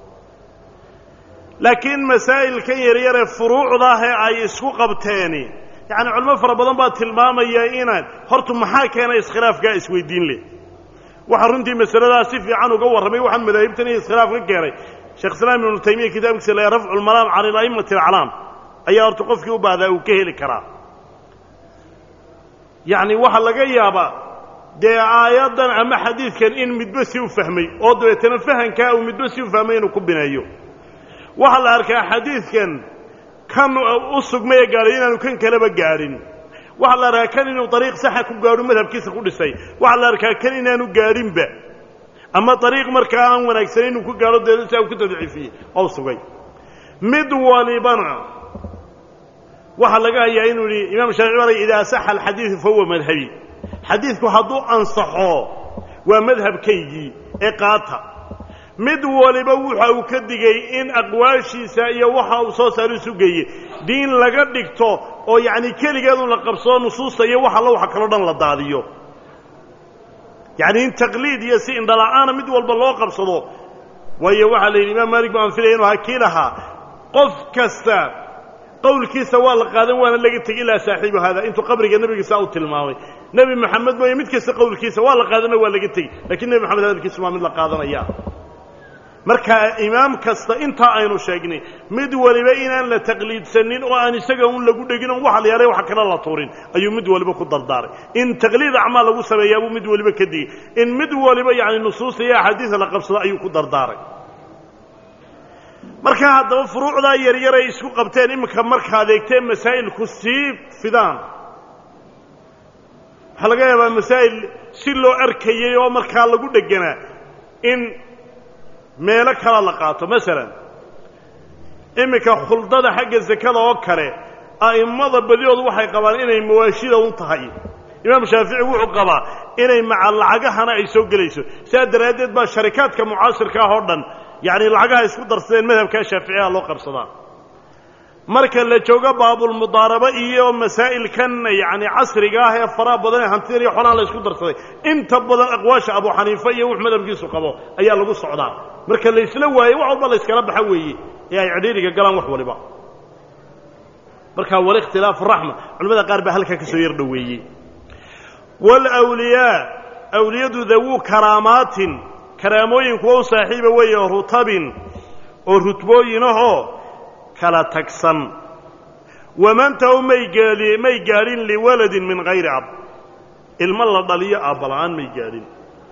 لكن مسائل كي يرى فروع ظاهر أي اسكو قبتاني يعني علماء فربضان بات تلماما يأينا هرتو محاكينا اسخلاف قائس ويدين لي وحرنتي مسألة سيفي عنه قوة رمي وحن مذاهبتني اسخلاف قيري شيخ سلام بن تيمية كتابك سلا رفع الملام عن الأئمة الأعلام أي أرتقف كيو بعد وكيه لكرا يعني وحن لقيابا دي آيادا أما حديث كان إن مدبسي وفهمي أو يتنفهن كاو مدبسي وفهمين وكبنا أيو وحن لأركا حديث كان أصق ما يقارين أنه كان كلابا قارين وحن لأركا كان إنه طريق صحة كبقارون مذهب كيسا كل سي وحن لأركا كان إنه قارين با أما طريق مركان ونكسرين وكبقارون دي أو كتدعي فيه أو صغي مدوالي بنع وحن لقاها يعينوا لي إمام الشافعي إذا صح الحديث فهو مذهبي حديثك حضو أنصحه ومذهب كيجي إقاطة مدوالي بوحا وكدقي إن أقواشي سائية وحا وصوصا رسوقي دين لقدكتو أو يعني كالي قادوا لقبصوا نصوصا يوحا الله وحا كالردان لداديو يعني إن تقليد يسي إن دلعانا مدوال بالله قبصدو ويوحا للإمام مالك بأنفلين وهكيلها قف كستا قول كيسا والله قادم وانا لقيت إلى صاحب هذا انتو قبرك النبي ساو تلماوي نبي محمد ما يمد كيسا قول كيسا والله قادم وانا لقيت لكن نبي محمد هذا الكيسا ما من قادم اياه marka imaam kasta inta aynu sheegnay mid waliba inaan la taqliidsanin oo aan isaga un lagu dhigin oo waxa la yaray waxa kala la tuurin ayuu mid waliba ku dardaaray in taqliid acmaal lagu sameeyaa mid waliba ka dhigay in mid waliba yaani nusuus iyo xadiis la qabsado ayuu ku dardaaray marka hadaba furuucda yar ay isku qabteen imika marka adeegteen masaa'il ku siib fidaan halaga yaabaa masaa'il si loo arkayay oo marka lagu dhaganaa in meelo kala la qaato masalan imika khuldada xagga zakada oo kale aimada badiyoodu waxay qabaan inay mawaashida u tahay imaam shaafici wuxuu qabaa inay maca lacagahana ay soo galayso sidaa daraadeed baa sharikaadka mucaasirka ah oo dhan يعني العقاء يسكو درسين مذهب كشافعي الله قرصدا مركا اللي جوغا باب المضاربة إيه ومسائل كان يعني عصر قاهي فراء بدني هنتيري حولان الله يسكو درسين انت بدن أقواش أبو حنيفة وحمد بقيسو قبو أيها اللي قصوا عضا مركا اللي يسلوه وعض الله يسكرب حوي يا عديري قلان وحولي با مركا هو الاختلاف الرحمة علماء قاربة هلكا كسوير دوي والأولياء أولياء ذو كرامات كراموين كو صاحب وي رطب او رتبوينه كلا تكسن ومن تو مي قالين لولد من غير اب المل ضليه ابلان مي قالين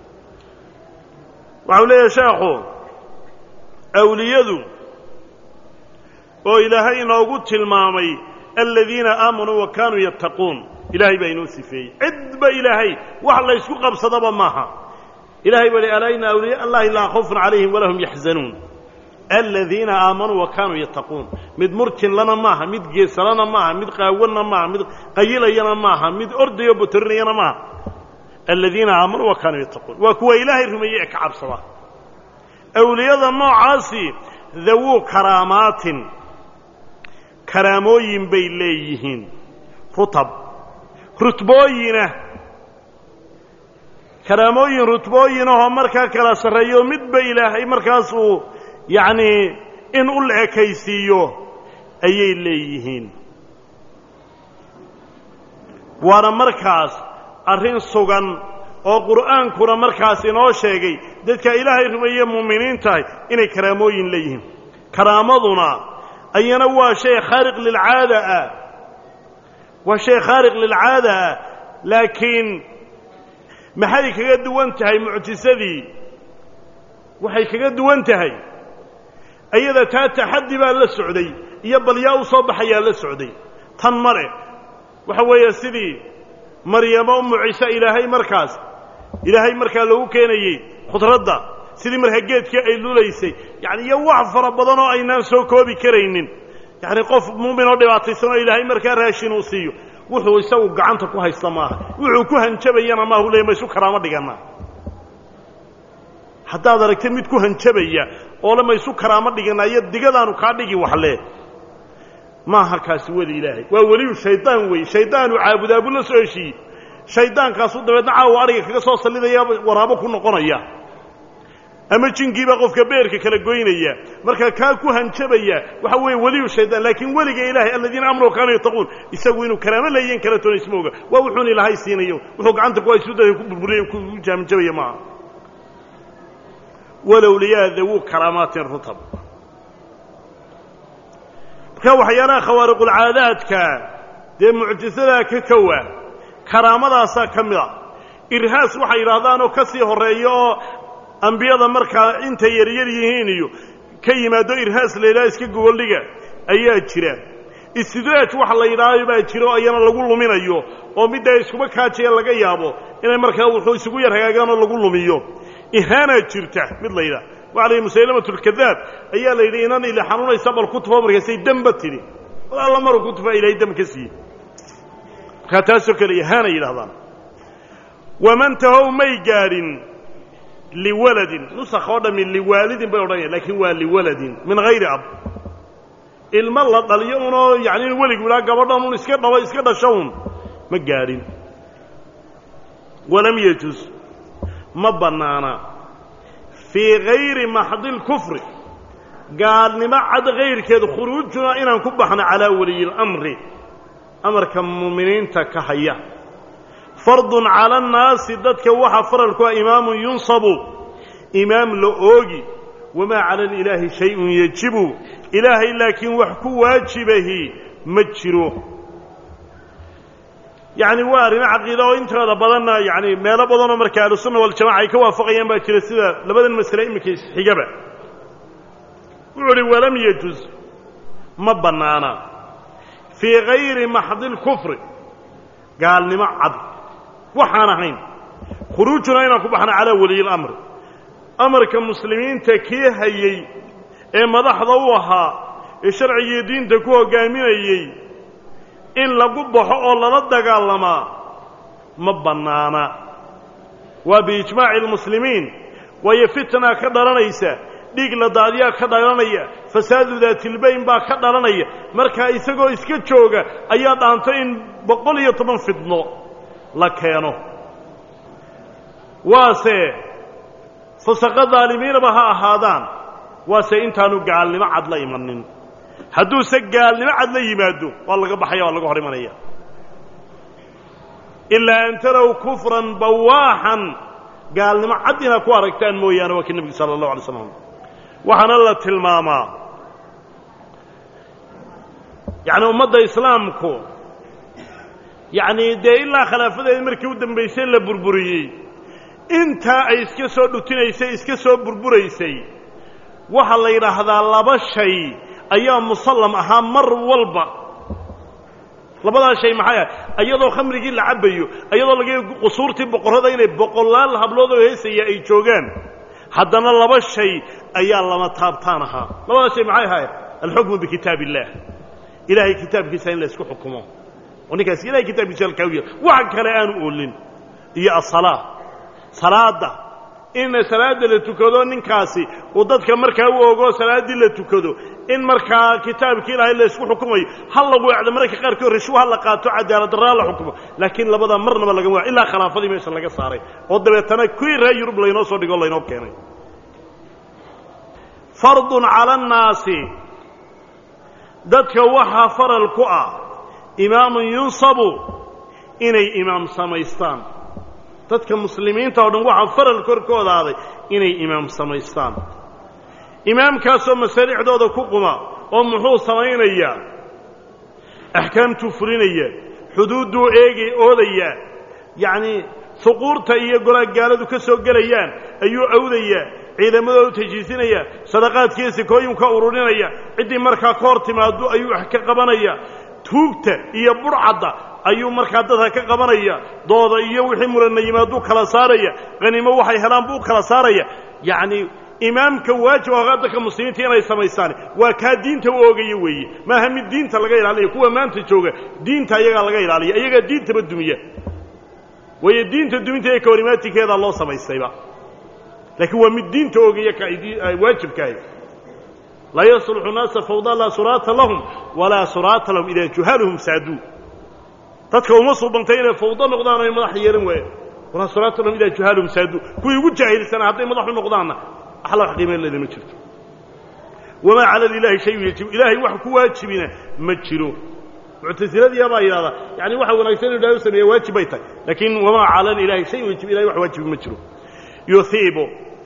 وعليه شيخو اولياء او الهي نوغو تلمامي الذين امنوا وكانوا يتقون الهي بينو سفي عد الهي وحلا يسكو قبصدبا ماها إلهي ولي علينا أولياء الله لا خوف عليهم ولا هم يحزنون الذين آمنوا وكانوا يتقون مد مركن لنا معها مد جيس لنا معها مد قاولنا معها مد قيلة ينا معها مد أرض يبترني ينا معها الذين آمنوا وكانوا يتقون وكو إلهي رميئك عبصرا أولياء النوع عاصي ذو كرامات كراموين بيليهين رطب رتبوينه كراموين رتبوينهم مركا كلا سريو مد بإلهي مركاسو يعني إن أولع كيسيو أي إليهين وانا مركاس أرين سوغان أو قرآن كورا مركاس إنو شيغي دادك إلهي رمي مؤمنين تاي إني كراموين ليهم كرامضنا أينا هو شيء خارق للعادة وشيء خارق للعادة لكن maxay kaga duwan tahay mucjisadii waxay kaga duwan tahay ayada taa taxaddi baa la socday iyo balyaa u soo baxaya la socday tan mare waxa weeye sidii maryama ciisa ilaahay markaa lagu keenayay khudradda sidii marka geedkii ay luleysay yani iyo wax fara badan oo aynaan soo koobi karaynin yani qof muumin oo dhibaataysan oo ilaahay markaa raashin uu siiyo wuxuu isagu gacanta ku haysta maaha wuxuu ku hanjabayana ma uu leeyahay isu karaama dhigana hadaad aragtay mid ku hanjabaya oo lama isu karaama dhiganayo digadaanu ka dhigi wax le ma halkaas wali ilaahay waa wali shaydaan way shaydaanu caabudaa buu la soo heshiiyay shaydaankaas u dabeedna caawa ariga kaga soo salidaya waraabo ku noqonaya ama jinkiiba qofka beerka kala goynaya marka ka ku hanjabaya waxa weey wali shaydaan laakiin waliga ilaahay alladina amru kaanu yataqun isagu inuu karaama leeyin kala toon ismooga waa wuxuu ilaahay siinayo wuxuu gacanta ku haysto ku burburiyay ku jaamjabaya ma walawliya dhawu karamatin rutab ka waxyaalaha khawaariqul aadaadka de mucjisada ka kawa karaamadaasa kamida irhaas waxa yiraahdaan oo ka sii horeeyo ambiyada markaa inta yaryar yihiin iyo ka yimaado irhaas leeyahay iska gogoldhiga ayaa jira istidraaj waxa la yiraahdo baa jiro ayana lagu luminayo oo midda iskuba kaajiya laga yaabo inay markaa wuxuu isugu yar hagaagaan oo lagu lumiyo ihana jirta mid la yiraahdo وعليه مسيلمة الكذاب أيها الذين إلى حنون يسبب الكتب ومركزي دم بتني والله مرة كتب إلى دم كسي كتاسك الإهانة إلى هذا ومن تهو ميجار لولد نسخ هذا من لوالد بيورية لكن هو لولد من غير أب الملة اليوم يعني الولد ولا قبضنا من إسكت شون ميجار ولم يجوز ما بنانا في غير محض الكفر قال نبعد غير كذا خروجنا إن نكبحنا على ولي الأمر أمر كمؤمنين تكهيا فرض على الناس ضدك وحفر الكو إمام ينصب إمام لؤوجي wamaa cala alilaahi shayun yajibu ilaahay laakiin wax ku waajibahi ma jiro yacni waa arrimo caqiida oo intooda badanna yacni meelo badanoo marka ahlusunna waljamaca ay ka waafaqayaan baa jira sida labadan masale iminka isxigaba wuxuu uhi walam yajuz ma bannaana fii gayri maxdi lkufri gaalnimo cad waxaan ahayn khuruujuna inaan ku baxno calaa waliyi lamr amarka muslimiinta kii hayey ee madaxda u ahaa ee sharcigii diinta ku hoggaaminayey in lagu baxo oo lala dagaalamaa ma bannaana waa biijmaaci almuslimiin waayo fitnaa ka dhalanaysa dhiig la daadiyaa ka dhalanaya fasaadu daatilbayn baa ka dhalanaya markaa isagoo iska jooga ayaa dhaantay in 110 fitno la keeno waase fusaqa daalimiinaba ha ahaadaan waase intaanu gaalnimo cad la imanin hadduuse gaalnimo cad la yimaado waa laga baxaya waa laga hor imanaya ilaa an taraw kufran bawaaxan gaalnimo cad inaad ku aragtaan mooyaane waa kii nebigu sala allahu alay slam waxaana la tilmaamaa yacni ummadda islaamku yacni dee ilaa khilaafadeeda markii u dambaysay la burburiyey intaa ay iska soo dhutinaysay iska soo burburaysay waxaa la yidhaahdaa laba shay ayaa musallam ahaa mar walba labadaa shay maxay ah iyadoo khamrigii la cabbayo iyadoo laga qusuurtii boqorrada inay boqolaal hablood oo heesaya ay joogaan haddana laba shay ayaa lama taabtaan ahaa labadaa shay maxay ahaayeen alxukmu bikitaab illaah ilaahay kitaabkiisa in la isku xukumo oo ninkaas ilaahay kitaabkiisa halkaa u yahay wax kale aanu oolin iyo asalaa salaada in salaada la tukado ninkaasi uu dadka markaa u ogo salaadii la tukado in markaa kitaabkii ilaahay la isku xukumayo hal lagu wacdo mararka qaarkood rishwaha la qaato cadaalad darraa la xukumo laakiin labada marnaba laga waa ilaa khilaafadii meesha laga saaray oo dabeetana kuwii reer yurub laynoo soo dhigo laynoo keenay fardun cala annaasi dadka waxaa faral ku ah imaamun yunsabu inay imaam samaystaan dadka muslimiinta oo dhan waxaa faral korkoodaaday inay imaam samaystaan imaamkaasoo masaalixdooda ku quma oo muxuu samaynayaa axkaamtuu fulinaya xuduudduu oodayaa yacnii huquurta iyo golaagaaladu ka soo gelayaan ayuu awdayaa ciidamadoodu tajiisinaya sadaqaadkiiyo sikooyinka ururinaya ciddii markaa ka hor timaado ayuu wax ka qabanaya tuugta iyo burcadda ayuu markaa dadka ka qabanaya dooda iyo wixii muranna yimaaduu kala saaraya qaniimo waxay helaan buu kala saaraya yacnii imaamka waajib oo dadka muslimiinta inay samaystaan waa kaa diinta u oogaya weeye maaha mid diinta laga ilaaliya kuwa maanta jooga diinta ayagaa laga ilaaliya iyagaa diintaba dumiya waayo diinta duminta ee ka horimaatikeedaa loo samaystayba laakiin waa mid diinta oogaya waajibkaahi laa yasluxu naasa fawda laa suraata lahum walaa suraata lahum idaa juhaaluhum saaduu dadka uma suubantay inay fawdo noqdaan ay madax yeelan waayeen walaa suraata lahum idaa juhaaluhum saaduu kuwii ugu jaahilsanaa hadday madaxu noqdaanna axla wax qiimayn leeda ma jirto wamaa cala lilaahi shayun yajibu ilaahay wax ku waajibina ma jiro muctasiladiyaa baa yidhahdaa yani waxa wanaagsan inu ilaahay u sameeya waajib bay tahay laakiin wamaa cala lilaahi shayun yajibu ilahay wax waajibi ma jiro yuhiibu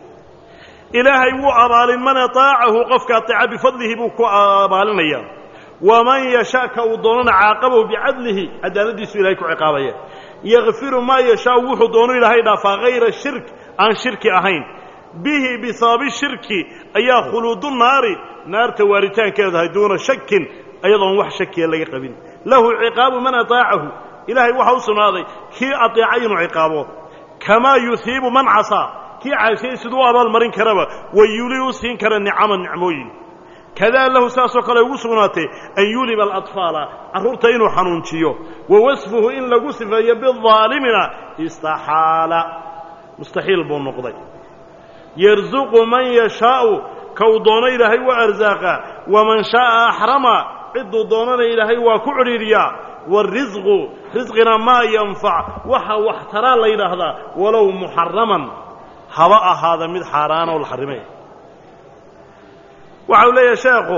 ilaahay wuu abaalin man ataacahu qofka ateeca bifadlihi buu ku abaalinayaa waman yashaa ka uu doonana caaqabahu bicadlihi cadaaladiisu ilahay ku ciqaabaya yakfiru maa yashaa wuxuu doono ilaahay dhaafaa hayra shirk aan shirki ahayn bihi bisababi shirki ayaa khuluudu naari naarta waaritaankeedahay duuna shakin ayadoon wax shakiya laga qabin lahu ciqaabu man ataacahu ilaahay waxa u sugnaaday kii ateecay inuu ciqaabo kamaa yuhiibu man casaa kii caasiyey siduu u abaalmarin karaba wayuli u siin kara nicaman nicmooyin kadaa lahu saasoo kale ugu sugnaatay an yuliba alatfaala carruurta inuu xanuunjiyo wa wasfuhu in lagu sifeeyo bidaalimina istaxaala mustaxiil buu noqday yarzuqu man yashaau kau doono ilaahay waa arsaaqa waman shaaa axrama cidduu doonana ilaahay waa ku cidhiidhiyaa waarisqu risqina maa yanfac waxa wax taraa la yidhaahdaa walow muxaraman haba ahaada mid xaaraana oo la xarrimay waxa uu leeyahay sheekhu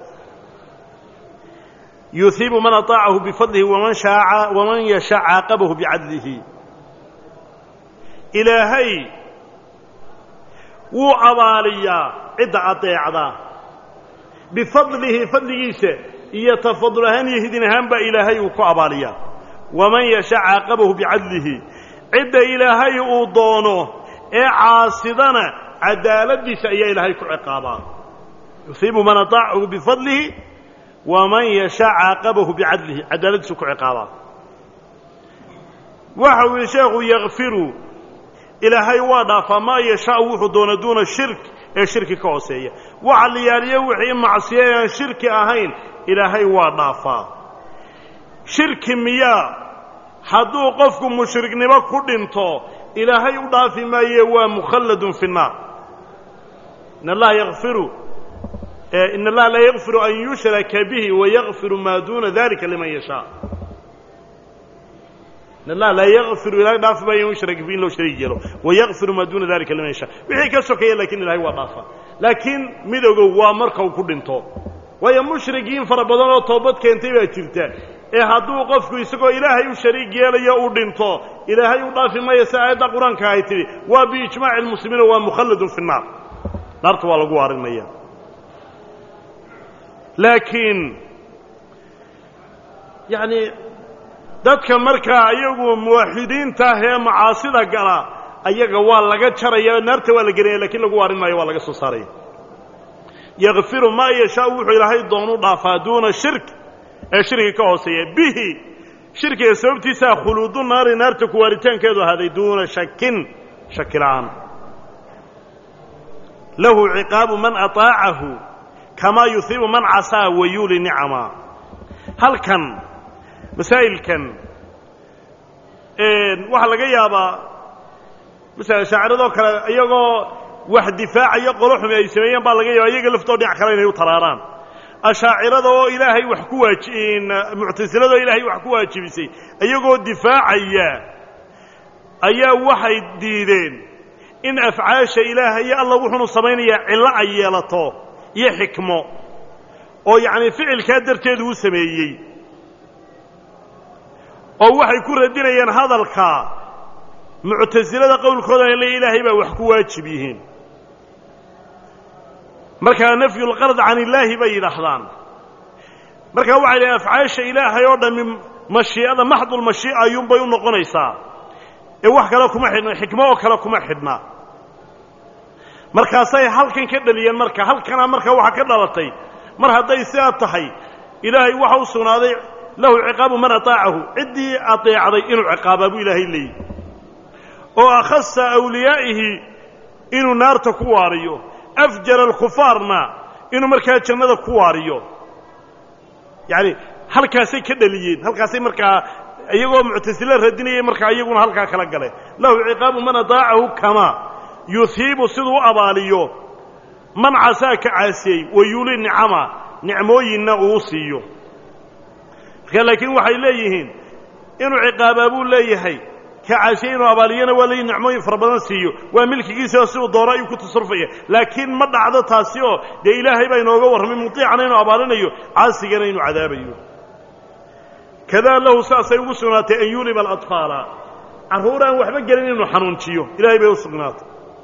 yuhiibu man ataacahu bifadlihi waman yashaa caaqabahu bicadlihi ilaahay وأباليا عدة أطيعدا بفضله فضليسه يتفضلهن يهدنهن بإلهي وكأباليا ومن يشاء عاقبه بعدله عدة إلهي أوضونه عاصدنا عدالة سأي إلهي كعقابا يصيب من أطاعه بفضله ومن يشاء عاقبه بعدله عدالة كعقابا وحو الشيخ يغفر إلهي واضع فما يشاء وحو دون الشرك الشرك كوسية وعليالي وحي معصية شرك أهين إلهي واضع شرك مياه hadduu qofku mushriknimo ku dhinto ilaahay u dhaafi maaye waa mukhalladun fi nnaar in allaha la yaghfiru an yushraka bihi wa yaghfiru ma duna dhalika liman yasha in allaha la yaghfiru ilaahay dhaafi maaye yushraka bihi loo shariik yeelo wa yaghfiru ma duna dhalika liman yasha wixii ka sokeeya laakiin ilaahay waa dhaafa laakiin midowga waa marka uu ku dhinto waayo mushrikiin fara badan oo toobad keentay baa jirta hadduu qofku isagoo ilaahay u shariik yeelayo uu dhinto ilaahay u dhaafi maayo si aayadda qur-aanka ay tidhi waa biijmaaci lmuslimiin waa mukhalladun fi nnaar naarta waa lagu waarinaya laakiin yacni dadka markaa iyagu muwaxidiinta ah ee macaasida gala ayaga waa laga jaraya naarta waa la gelinaya lakiin lagu waarin maayo waa laga soo saaraya yakfiru maa yashaa wuxuu ilaahay doonu dhaafaa duuna shirk الشرك كوسية به شرك سببتي خلود النار نار تكوارتان كذا هذا دون شك العام له عقاب من أطاعه كما يثيب من عصى ويولي نعما هل كان مسائل كان وحلا جيابا مثلا شاعر ذوك يجو واحد دفاع يقولهم يا يسمين بالجيا يجلف طريق كلامه وطراران أشاعرة إلهي وحكواجين معتزلة إلهي وحكواجبسي أيقو دفاعيا أيا واحد ديدين إن أفعاش إلهي الله وحنو صمينيا علا عيالته يحكمه أو يعني فعل كادر تدو سميي أو واحد يكون ردين ين هذا الكا معتزلة قول كذا إلهي وحكواجبيهن marka nafyu alqard an illahi bay yiraahdaan marka waxa ay afcaasha ilaahay oo dhan mashii'ada mahdul mashii'a ayuun bay u noqonaysaa ee wax kale kuma xidhna xikmo oo kale kuma xidhna markaasay halkan ka dhaliyeen halkana waxa ka dhalatay mar haday sidaa tahay ilaahay waxa uu sugnaaday lahu ciqaabu man ataacahu cidii ateecday inuu ciqaababu ilaahay leeyahay oo akhassa awliyaa'ihi inuu naarta ku waariyo أفجر الكفارنا إنه مركز جنة كواريو يعني هل كاسي كدليين هل كاسي مركز أيقو معتزلة رديني مركز أيقون هل كاكلا قلي له عقاب من أطاعه كما يثيب صدو أباليو من عساك عاسي ويولي نعمة نعموي النغوصيو لكن وحي ليهين إنه عقاب أبو ليهي كعاشين وأباليين ولي نعموي فربنا سيو وملك جيسي سيو ضرائي وكتصرفيه لكن مدى عدد تاسيو دي إلهي بينه وقور من مطيع عنين وأبالينيو عاسي جنين وعذابيو كذا له ساسي وسنات أن يولب الأطفال عرهورا وحبا جنين وحنونتيو إلهي بيوسقنات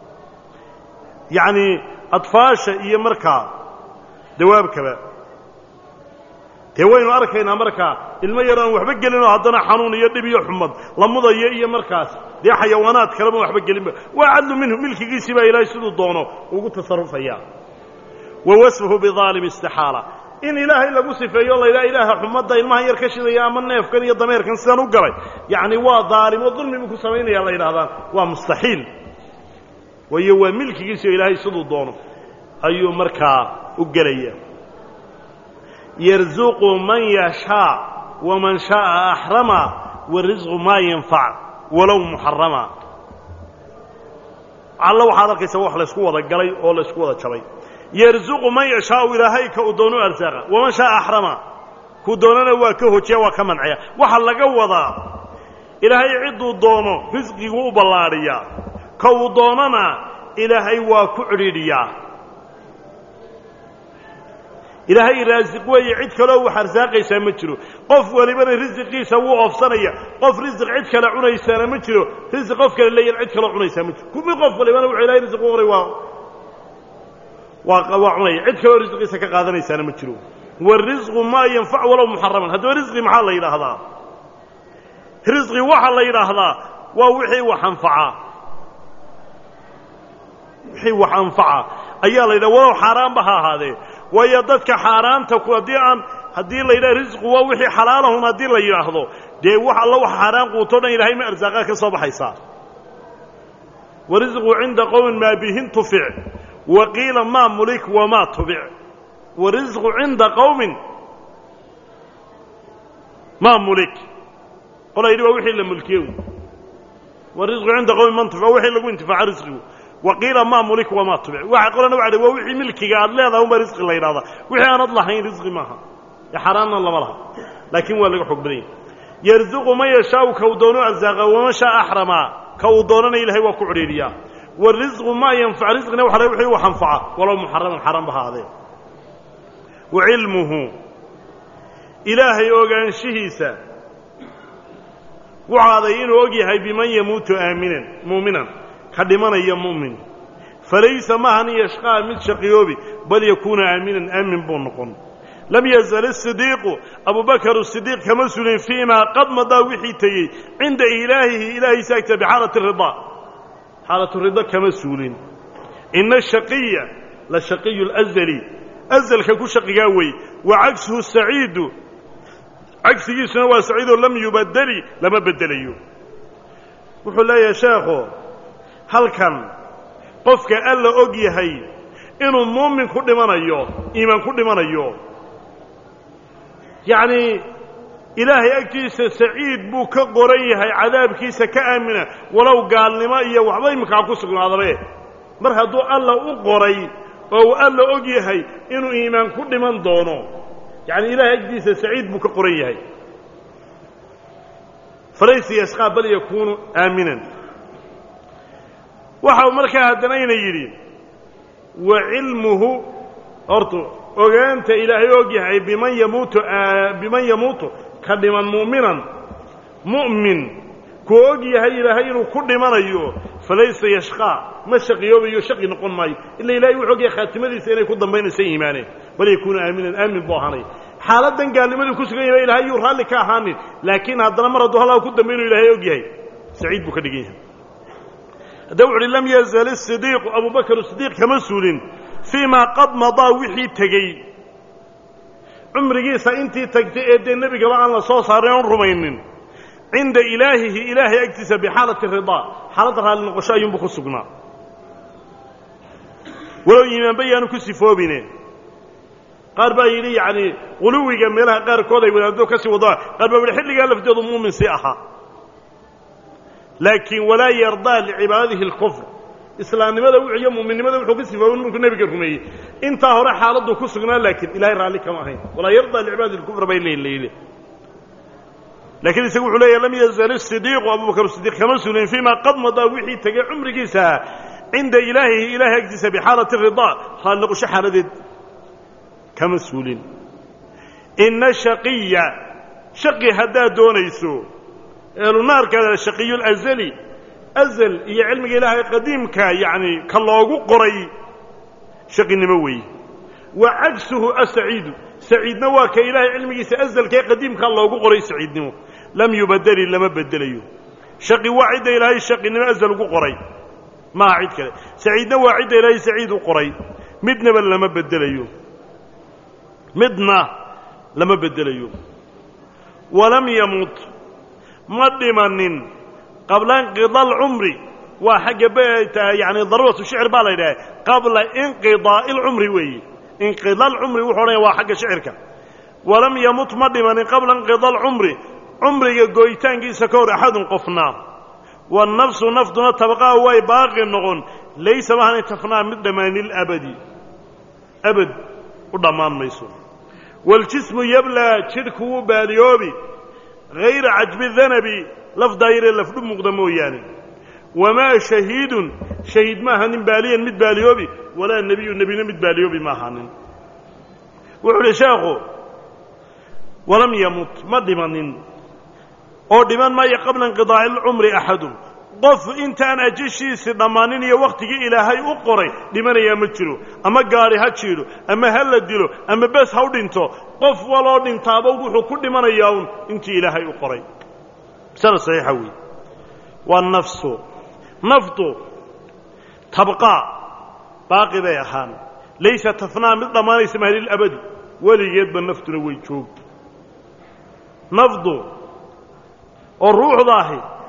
يعني أطفاش إيا مركا دواب كبا تيوين أركينا مركا الميران وحبا جلنا هدنا حنون يدبي يحمد لمضى يأي مركاس دي حيوانات كلمة وحبا جلنا وعدوا منه ملك قيسي إلى يسدو الضونو وقلت تصرف إياه ووصفه بظالم استحالة إن إله إلا قصف يالله لا إله حمد دا إلما يركش يا من يفكر يا ضمير كان سنو قري يعني ظالم وظلم بكو سمين يا الله إله ومستحيل ويهو ملك قيسي إلى يسدو الضونو أيو مركا وقريه يرزق من يشاء ومن شاء أحرما والرزق ما ينفع ولو محرما الله وحالك يسوح لسكوة القلي أو لسكوة الشبي يرزق من يشاء إلهي كأدونو أرزاقا ومن شاء أحرما كدوننا وكهو تشيوا كمن عيا وحلق وضع إلهي عدو دونو رزقي هو بلاريا كودوننا إلهي وكعريريا إلهي رازق ويعد كلا وحرزاق يسامتشلو قف ولبن رزقي سووا أفصنيا قف رزق عد كلا عنا يسامتشلو رزق قف كلا اللي يعد كلا عنا يسامتشلو كم قف ولبن وعلى رزق وعمي عد كلو رزقي سكقادني سنة مجرو والرزق ما ينفع ولا محرما هذا رزقي محل إلى هذا رزقي وحل إلى هذا ووحي وحنفعه وحي وحنفعه أيها إذا ولو حرام بها هذه ويدتك حرام تكون ديان هدي الله إلى رزق ووحي حلاله هدي الله يأخذه دي وح الله حرام قوتنا إلهي ما أرزاقك صباح يسار ورزق عند قوم ما بهن تفع وقيل ما ملك وما تبع ورزق عند قوم ما ملك قل يدي وحي لملكيه ورزق عند قوم من تفع وحي لقوا انتفاع رزقه وقيل ما ملك وما تبع وقال نوعد وحي ملكي قال لا هذا هو رزق الله يراضى وحي أنا الله حين رزق معها يا حرام الله مرها لكن هو اللي حكمني يرزق ما يشاء كودون أرزاقه وما شاء أحرما كودوننا إلهي وكعريريا والرزق ما ينفع رزقنا وحي وحنفعه ولو محرم حرام بهذا وعلمه إلهي أوغان شهيسا وعاذين أوغيهي بمن يموت آمنا مؤمنا خدمنا يا مؤمن فليس معن يشقى من شقيوبي بل يكون آمنا آمن بونقون لم يزل الصديق أبو بكر الصديق كمسؤول فيما قد مضى وحيته عند إلهي ساكت بحالة الرضا حالة الرضا كمسؤول إن الشقي للشقي الأزلي أزل ككو شقياوي وعكسه السعيد عكس يسنى سعيد لم يبدلي لما بدليه وحو لا يا شيخو هل كان قفك ألا أقيهي إنه مؤمن كل من أيوه إيمان كل من أيوه يعني إلهي أكتيس سعيد بو كقريهي عذاب كيس كأمنة ولو قال لما إياه وحضي مكعكوسك هذا بيه مرهدو ألا أقري أو ألا أقيهي إنه إيمان كل من دونه يعني إلهي أكتيس سعيد بو كقريهي فليس يسقى بل يكون آمنا وحاو مركا هدنين يري وعلمه أرطو أغانت إلهي أوجيهي بمن يموت كدما مؤمنا مؤمن كوجيهي إلهي كل من أيوه فليس يشقى ما الشقيوب يشقي نقول ماي إلا إلهي وحوجي خاتمة دي سيني كدن بين سيئماني بل يكون آمنا آمن بوهاني حالة قال لماذا كسقين إلهي يرهان لك أهاني لكن هذا مرضو هلا كدن بينه إلهي أوجيهي سعيد بكدقين دور لم يزل الصديق أبو بكر الصديق كمسؤول فيما قد مضى وحي تجي عمري سأنتي تجتئ النبي قال الله صوص هريون رمين عند إلهي اكتسب بحالة الرضا حالتها النقشاء ينبخ السقنا ولو يمن بيانو كسفوا بينه قال بايلي يعني غلوي جميلها قال كودا يقول كسي وضع قال بالحل قال في ضمون من سيئها لكن ولا يرضى لعباده الكفر إسلام لماذا وعي مؤمن لماذا وحكي سفاون من النبي كرمي انت هو حالته كسغنا لكن إلهي رالي كما هي ولا يرضى لعباده الكفر بين الليل لكن يقول لا لم يزل الصديق وأبو بكر الصديق كمسؤول فيما قد مضى وحي تجي عمر كيسا عند إلهي اكتسب بحالة الرضا قال له شحال كمسؤول إن الشقي شقي هدا دونيسو النار كذا الشقي الأزلي أزل هي علم إلهي قديم يعني كالله قري شقي نموي وعكسه السعيد سعيد نواك إلهي علم سأزل كي قديم كالله قري سعيد نمو لم يبدل لما بدليه شقي وعد إلهي شقي نمو أزل قري ما عيد كذا سعيد وعد إلهي سعيد قري مدنا بل لما بدليه مدنا لما بدليه ولم يموت مدمن قبل انقضاء العمر وحق بيت يعني ضرورة الشعر بالله قبل انقضاء العمر وي انقضاء العمر وحوري وحق شعرك ولم يمت مدمن قبل انقضاء العمر عمري قويتان كي سكور أحد قفنا والنفس نفسنا تبقى وي باقي النغن ليس مهن تفنى من دمان الأبدي أبد وضمان ميسور والجسم يبلى شركه باليوبي غير عجب الذنب لف داير لف مقدمو يعني وما شهيد ما هن باليا مد باليوبي ولا النبي مد باليوبي ما هن وحول شاخو ولم يمت ما دمان او دمان ما قبل انقضاء العمر احد qof intaan ajashiisi dhammaanin iyo wakhtigii ilaahay u qoray dhimanayaa ma jiro ama gaari ha jiiro ama ha la dilo ama bes ha u dhinto qof waloo dhintaaba wuxuu ku dhimanayaa un intii ilaahay u qoray masala saxiixa weeye waa naftu tabqaa baaqi bay ahaan laysa tafnaa mid dhammaanaysa mahalilabadi weligeedba naftuna way joogto nafdu oo ruuxda ahi